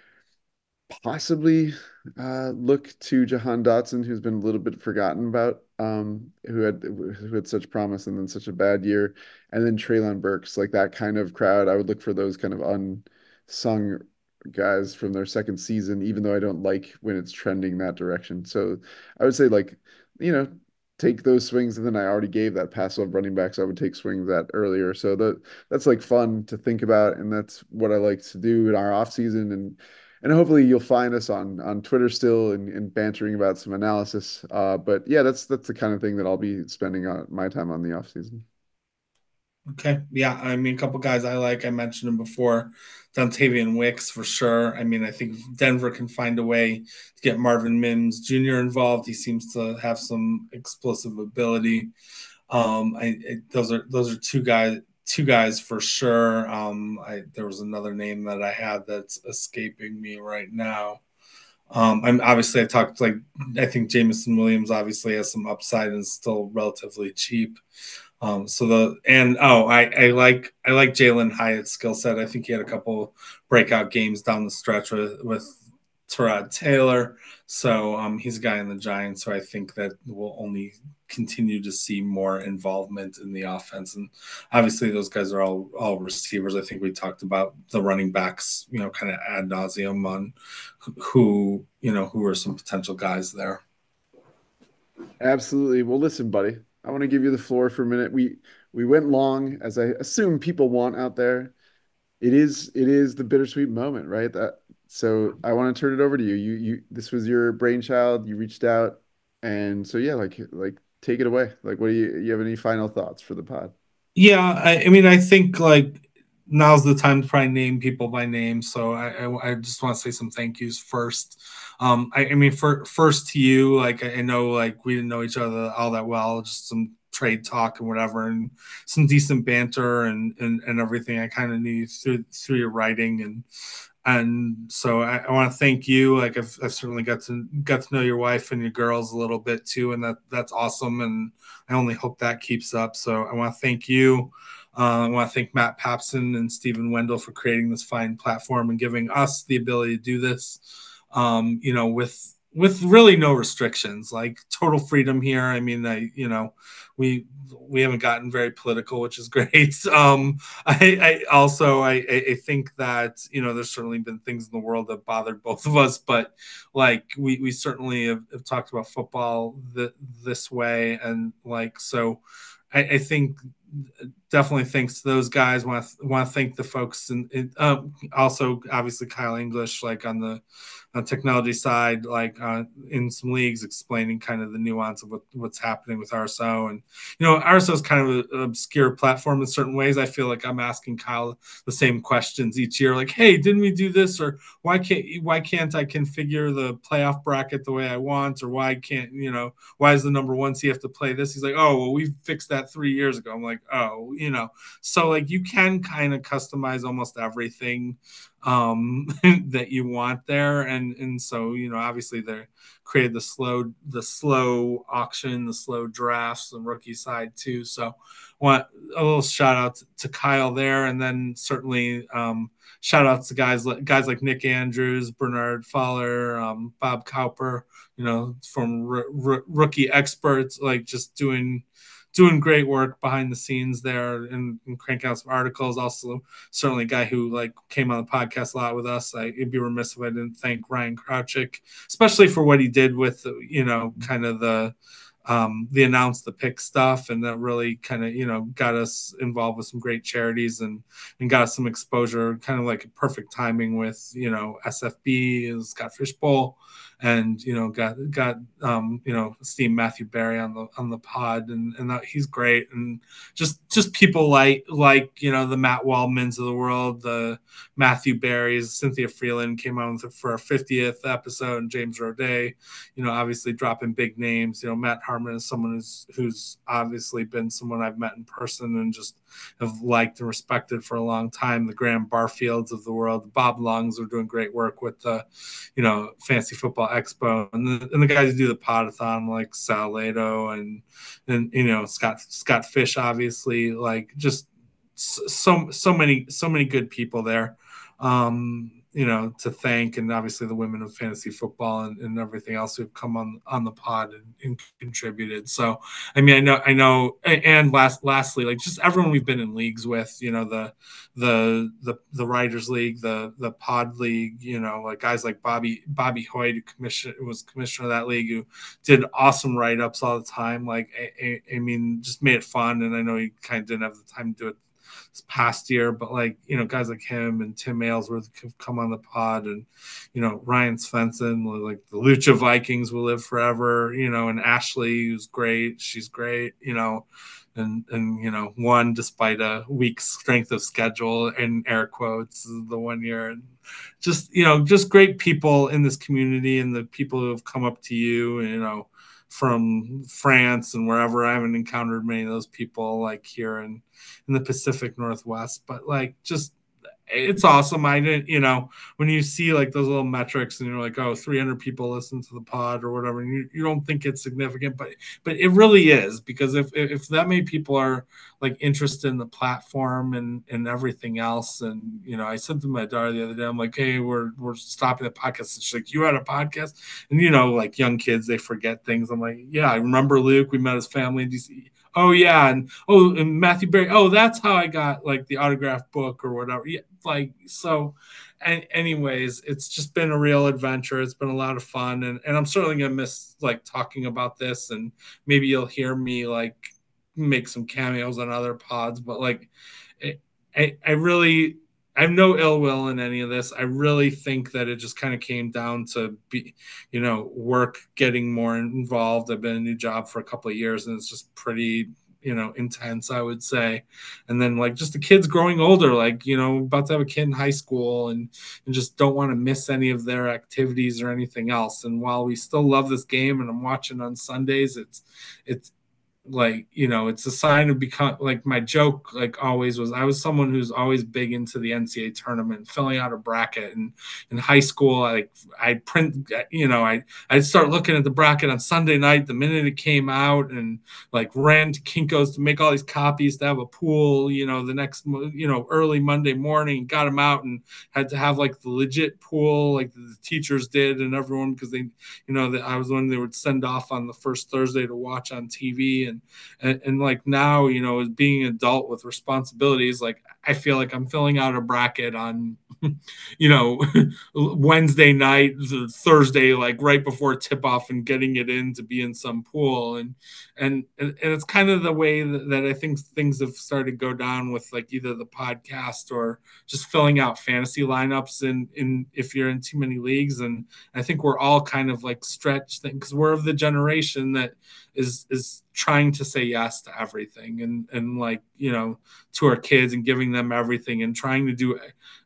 possibly uh, look to Jahan Dotson, who's been a little bit forgotten about, um, who had who had such promise and then such a bad year, and then Treylon Burks, like that kind of crowd. I would look for those kind of unsung guys from their second season, even though I don't like when it's trending that direction. So I would say like, you know, take those swings, and then I already gave that pass of running backs. I would take swings at earlier. So that that's like fun to think about, and that's what I like to do in our off season and and hopefully you'll find us on on Twitter still and, and bantering about some analysis. Uh, but yeah, that's that's the kind of thing that I'll be spending on my time on the off season. Okay. Yeah. I mean, a couple guys I like. I mentioned him before. Dontavian Wicks for sure. I mean, I think Denver can find a way to get Marvin Mims Junior involved. He seems to have some explosive ability. Um, I, I those are those are two guys two guys for sure. Um, I there was another name that I had that's escaping me right now. Um, I'm obviously I talked like I think Jameson Williams obviously has some upside and is still relatively cheap. Um, so the and oh, I, I like I like Jalen Hyatt's skill set. I think he had a couple breakout games down the stretch with with Tyrod Taylor. So um, he's a guy in the Giants. So I think that we'll only continue to see more involvement in the offense. And obviously, those guys are all all receivers. I think we talked about the running backs, you know, kind of ad nauseum on who you know who are some potential guys there. Absolutely. Well, listen, buddy, I want to give you the floor for a minute. We we went long, as I assume people want out there. It is it is the bittersweet moment, right? That so I want to turn it over to you. You you this was your brainchild. You reached out, and so yeah, like like take it away. Like, what do you you have any final thoughts for the pod? Yeah, I, I mean, I think like now's the time to probably name people by name. So I, I, I just want to say some thank yous first. Um, I, I mean, for first to you, like I know, like we didn't know each other all that well, just some trade talk and whatever, and some decent banter and and, and everything. I kind of knew through through your writing and and so I, I want to thank you. Like I've, I've certainly got to got to know your wife and your girls a little bit too, and that that's awesome. And I only hope that keeps up. So I want to thank you. Uh, I want to thank Matt Papson and Stephen Wendell for creating this fine platform and giving us the ability to do this. Um, you know, with with really no restrictions, like total freedom here. I mean, I you know, we we haven't gotten very political, which is great. Um, I, I also I, I think that you know there's certainly been things in the world that bothered both of us, but like we we certainly have, have talked about football th- this way, and like so, I, I think definitely thanks to those guys. Want to want to thank the folks and uh, also obviously Kyle English, like on the uh, technology side, like uh, in some leagues, explaining kind of the nuance of what, what's happening with R S O. And you know, R S O is kind of an obscure platform in certain ways. I feel like I'm asking Kyle the same questions each year, like, "Hey, didn't we do this?" or "Why can't why can't I configure the playoff bracket the way I want?" or "Why can't you know why does the number one seed have to play this?" He's like, "Oh, well, we fixed that three years ago." I'm like, oh, you know, so like you can kind of customize almost everything um that you want there. And and so, you know, obviously they're created the slow the slow auction, the slow drafts, the rookie side too. So want a little shout out to Kyle there. And then certainly um shout outs to guys like guys like Nick Andrews, Bernard Fowler, um, Bob Cowper, you know, from r- r- rookie experts, like just doing doing great work behind the scenes there, and, and cranking out some articles. Also, certainly a guy who like came on the podcast a lot with us. I, it'd be remiss if I didn't thank Ryan Krawczyk, especially for what he did with, you know, kind of the um, the announce the pick stuff, and that really kind of, you know, got us involved with some great charities, and and got us some exposure, kind of like perfect timing with, you know, S F B and Scott Fishbowl, and you know, got got um, you know, esteemed Matthew Barry on the on the pod, and and that, he's great. And just just people like like you know, the Matt Waldmans of the world, the Matthew Barrys, Cynthia Freeland came on for our fiftieth episode, and James Roday, you know, obviously dropping big names. You know, Matt Harmon is someone who's who's obviously been someone I've met in person and just have liked and respected for a long time. The Graham Barfields of the world, Bob Lungs are doing great work with the, you know, Fantasy Football Expo, and the, and the guys who do the podathon like Sal Lato and and you know, Scott Scott Fish, obviously, like just so so many so many good people there. Um, you know, to thank, and obviously the women of fantasy football, and, and everything else who've come on on the pod and, and contributed. So, I mean, I know, I know, and last, lastly, like just everyone we've been in leagues with, you know, the the the the Writers League, the the Pod League, you know, like guys like Bobby Bobby Hoyt, who commission was commissioner of that league, who did awesome write ups all the time. Like, I, I, I mean, just made it fun. And I know he kind of didn't have the time to do it this past year, but like, you know, guys like him and Tim Aylesworth have come on the pod, and, you know, Ryan Svensson, like the Lucha Vikings will live forever, you know, and Ashley, who's great. She's great, you know, and, and, you know, won despite a weak strength of schedule, in air quotes, the one year. And just, you know, just great people in this community, and the people who have come up to you, you know, from France and wherever. I haven't encountered many of those people like here in in the Pacific Northwest, but like just it's awesome. I didn't, you know, when you see like those little metrics and you're like, oh, three hundred people listen to the pod or whatever, and you, you don't think it's significant, but but it really is, because if if that many people are like interested in the platform and and everything else. And you know, I said to my daughter the other day, I'm like, hey, we're we're stopping the podcast. And she's like, you had a podcast? And you know, like young kids, they forget things. I'm like, yeah, I remember Luke. We met his family in D C. Oh yeah, and oh, and Matthew Berry. Oh, that's how I got like the autographed book or whatever. Yeah, like so. And anyways, it's just been a real adventure. It's been a lot of fun, and and I'm certainly gonna miss like talking about this, and maybe you'll hear me like make some cameos on other pods. But like, it, I I really. I have no ill will in any of this. I really think that it just kind of came down to be, you know, work getting more involved. I've been in a new job for a couple of years, and it's just pretty, you know, intense, I would say. And then like just the kids growing older, like, you know, about to have a kid in high school, and and just don't want to miss any of their activities or anything else. And while we still love this game and I'm watching on Sundays, it's it's like, you know, it's a sign of become like my joke like always was, I was someone who's always big into the N C A A tournament, filling out a bracket. And in high school, I like I print, you know, I I'd start looking at the bracket on Sunday night the minute it came out, and like ran to Kinko's to make all these copies to have a pool, you know, the next, you know, early Monday morning, got them out, and had to have like the legit pool like the teachers did and everyone, because they, you know, that I was the one they would send off on the first Thursday to watch on T V. And and, and like now, you know, as being an adult with responsibilities, like I feel like I'm filling out a bracket on, you know, Wednesday night, Thursday, like right before tip off, and getting it in to be in some pool. And and and it's kind of the way that, that I think things have started to go down with like either the podcast or just filling out fantasy lineups in in if you're in too many leagues. And I think we're all kind of like stretched because we're of the generation that is is trying to say yes to everything, and and like, you know, to our kids, and giving them everything, and trying to do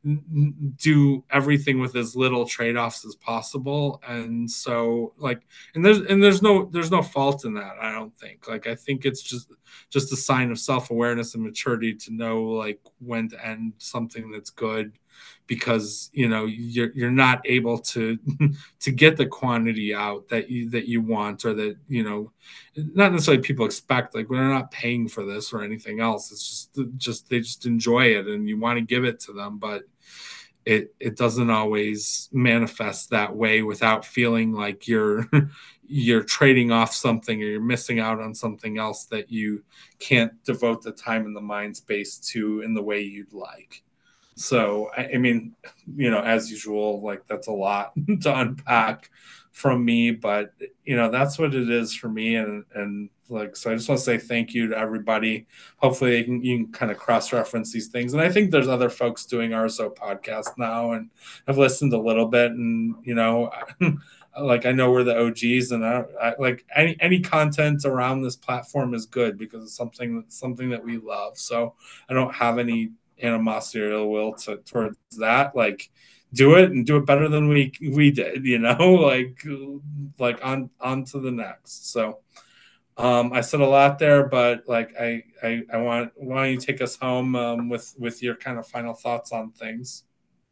do everything with as little trade-offs as possible. And so like, and there's and there's no there's no fault in that, I don't think. Like, I think it's just just a sign of self-awareness and maturity to know like when to end something that's good, because you know you're you're not able to to get the quantity out that you that you want, or that you know not necessarily people expect. Like we're not paying for this or anything else. It's just just they just enjoy it and you want to give it to them, but it it doesn't always manifest that way without feeling like you're you're trading off something, or you're missing out on something else that you can't devote the time and the mind space to in the way you'd like. So, I, I mean, you know, as usual, like that's a lot to unpack from me, but you know, that's what it is for me. And, and like, so I just want to say thank you to everybody. Hopefully you can, you can kind of cross reference these things. And I think there's other folks doing R S O podcast now, and I've listened a little bit, and, you know, like I know we're the O Gs, and I, I like any, any content around this platform is good because it's something, something that we love. So I don't have any animosity or ill will to, towards that. Like, do it and do it better than we we did. You know, like like on on to the next. So, um, I said a lot there, but like I I, I want why don't you take us home um, with with your kind of final thoughts on things.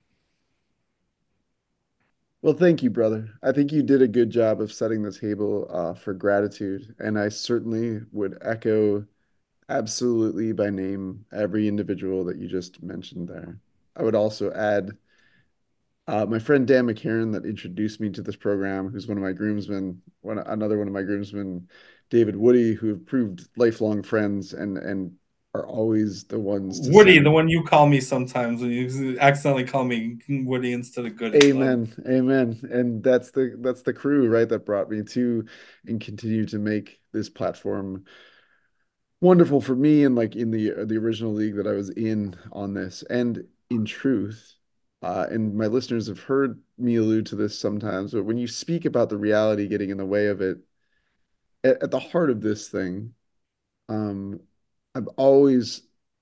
Well, thank you, brother. I think you did a good job of setting the table uh, for gratitude, and I certainly would echo absolutely by name every individual that you just mentioned there. I would also add uh, my friend Dan McCarran that introduced me to this program, who's one of my groomsmen, one another one of my groomsmen, David Woody, who have proved lifelong friends and and are always the ones to Woody, the send. one you call me sometimes when you accidentally call me Woody instead of Goody. Love. Amen. Amen. And that's the that's the crew, right, that brought me to and continue to make this platform wonderful for me, and like in the the original league that I was in on this. And in truth, uh, and my listeners have heard me allude to this sometimes, but when you speak about the reality getting in the way of it, at, at the heart of this thing, um, I've always,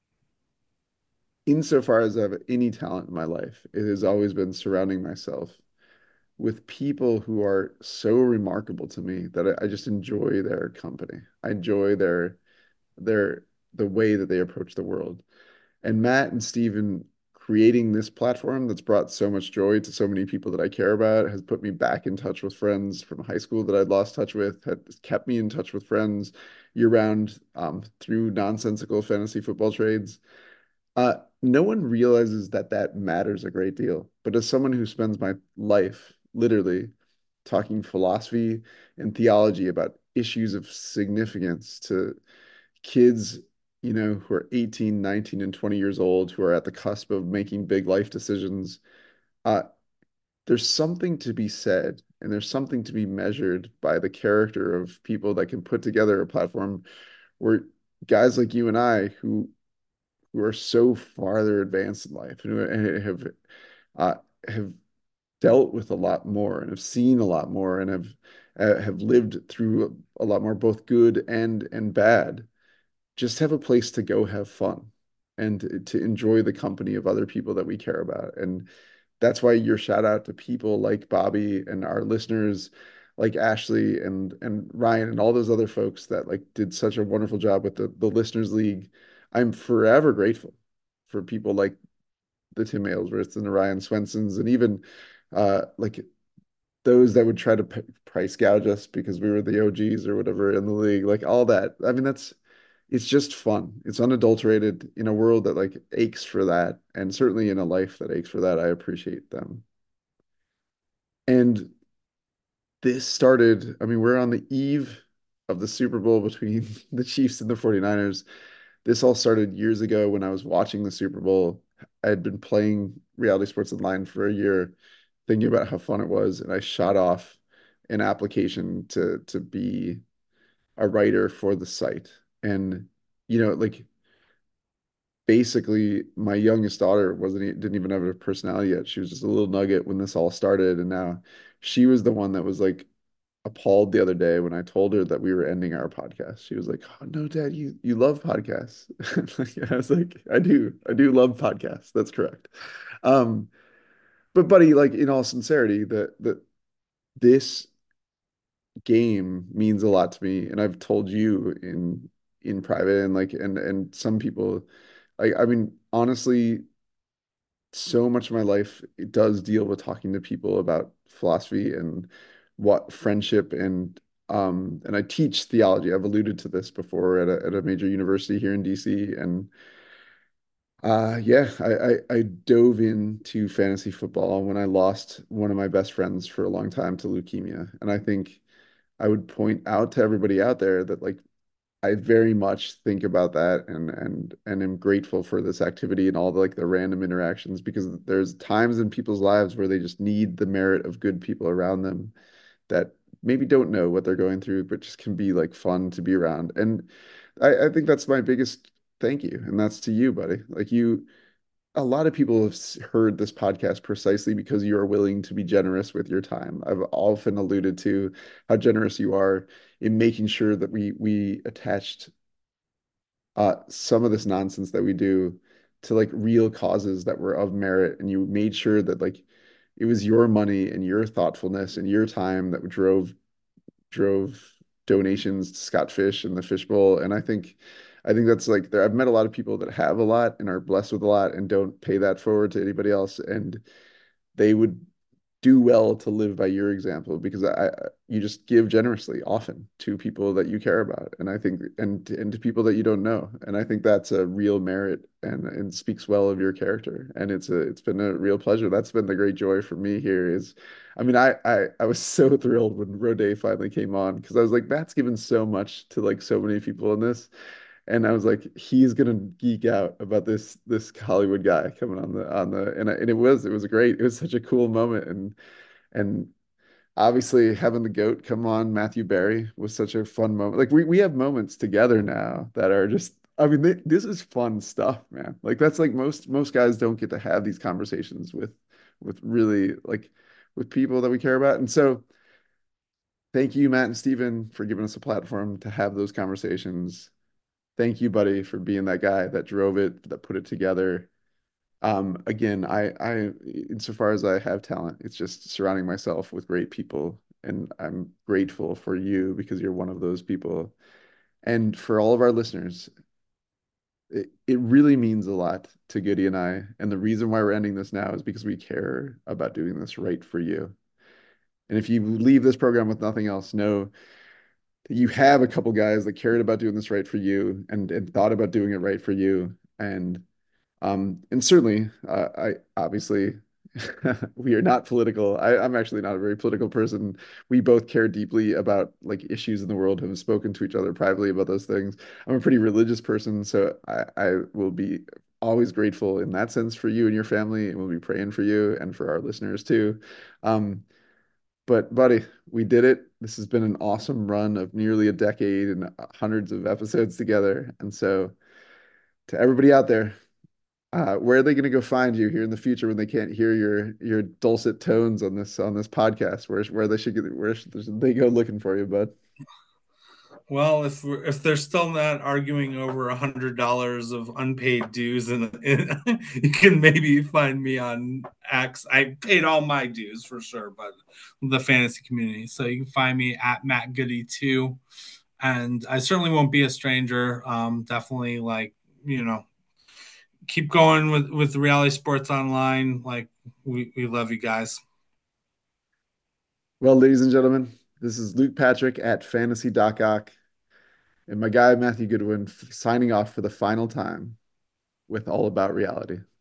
insofar as I have any talent in my life, it has always been surrounding myself with people who are so remarkable to me that I, I just enjoy their company. I enjoy their their the way that they approach the world. And Matt and Steven creating this platform that's brought so much joy to so many people that I care about has put me back in touch with friends from high school that I'd lost touch with, had kept me in touch with friends year round um, through nonsensical fantasy football trades. Uh, no one realizes that that matters a great deal. But as someone who spends my life literally talking philosophy and theology about issues of significance to kids, you know, who are eighteen, nineteen, and twenty years old, who are at the cusp of making big life decisions, uh, there's something to be said, and there's something to be measured by the character of people that can put together a platform where guys like you and I, who who are so farther advanced in life and who have uh, have dealt with a lot more and have seen a lot more and have uh, have lived through a lot more, both good and and bad, just have a place to go have fun and to enjoy the company of other people that we care about. And that's why your shout out to people like Bobby and our listeners like Ashley and and Ryan and all those other folks that like did such a wonderful job with the the Listeners League. I'm forever grateful for people like the Tim Aylesworths and the Ryan Swensons, and even uh like those that would try to p price gouge us because we were the O Gs or whatever in the league, like all that. I mean, that's it's just fun. It's unadulterated in a world that like aches for that, and certainly in a life that aches for that. I appreciate them. And this started, I mean, we're on the eve of the Super Bowl between the Chiefs and the 49ers. This all started years ago when I was watching the Super Bowl. I had been playing Reality Sports Online for a year, thinking about how fun it was, and I shot off an application to to be a writer for the site. And you know, like basically my youngest daughter wasn't e- didn't even have a personality yet. She was just a little nugget when this all started, and now she was the one that was like appalled the other day when I told her that we were ending our podcast. She was like, "Oh no, Dad, you you love podcasts." Like, I was like, "I do, I do love podcasts. That's correct." Um, but buddy, like in all sincerity, that that this game means a lot to me, and I've told you in in private and like and and some people like I mean honestly so much of my life it does deal with talking to people about philosophy and what friendship and um and I teach theology. I've alluded to this before at a at a major university here in D C and uh yeah, I, I I dove into fantasy football when I lost one of my best friends for a long time to leukemia. And I think I would point out to everybody out there that like I very much think about that and and and am grateful for this activity and all the like the random interactions because there's times in people's lives where they just need the merit of good people around them that maybe don't know what they're going through, but just can be like fun to be around. And I, I think that's my biggest thank you. And that's to you, buddy. Like you, a lot of people have s- heard this podcast precisely because you are willing to be generous with your time. I've often alluded to how generous you are in making sure that we we attached uh, some of this nonsense that we do to like real causes that were of merit, and you made sure that like it was your money and your thoughtfulness and your time that drove drove donations to Scott Fish and the Fishbowl. And I think I think that's like there. I've met a lot of people that have a lot and are blessed with a lot and don't pay that forward to anybody else, and they would do well to live by your example because I, you just give generously often to people that you care about, and I think and and to people that you don't know, and I think that's a real merit and and speaks well of your character, and it's a it's been a real pleasure. That's been the great joy for me here is, I mean, I I I was so thrilled when Rode finally came on because I was like, Matt's given so much to like so many people in this, and I was like, he's gonna geek out about this this Hollywood guy coming on the on the and I, and it was it was great. It was such a cool moment, and and obviously having the GOAT come on, Matthew Berry, was such a fun moment. Like we we have moments together now that are just. I mean, th this is fun stuff, man. Like that's like most most guys don't get to have these conversations with with really like with people that we care about, and so. Thank you, Matt and Steven, for giving us a platform to have those conversations. Thank you, buddy, for being that guy that drove it, that put it together. Um, again, I, I, insofar as I have talent, it's just surrounding myself with great people, and I'm grateful for you because you're one of those people. And for all of our listeners, it, it really means a lot to Goody and I. And the reason why we're ending this now is because we care about doing this right for you. And if you leave this program with nothing else, know that you have a couple guys that cared about doing this right for you and, and thought about doing it right for you. And Um, and certainly, uh, I obviously we are not political. I, I'm actually not a very political person. We both care deeply about like issues in the world, have spoken to each other privately about those things. I'm a pretty religious person, so I, I will be always grateful in that sense for you and your family, and we'll be praying for you and for our listeners too. Um, but buddy, we did it. This has been an awesome run of nearly a decade and hundreds of episodes together. And so to everybody out there, uh, where are they going to go find you here in the future when they can't hear your your dulcet tones on this on this podcast? Where where they should get where should they go looking for you, bud? Well, if we're, if they're still not arguing over a hundred dollars of unpaid dues, and you can maybe find me on X. I paid all my dues for sure, but the fantasy community. So you can find me at Matt Goody two, and I certainly won't be a stranger. Um, definitely like you know keep going with with the reality sports online. Like we we love you guys. Well, ladies and gentlemen, this is Luke Patrick at Fantasy Doc Ock and my guy Matthew Goodwin signing off for the final time with All About Reality.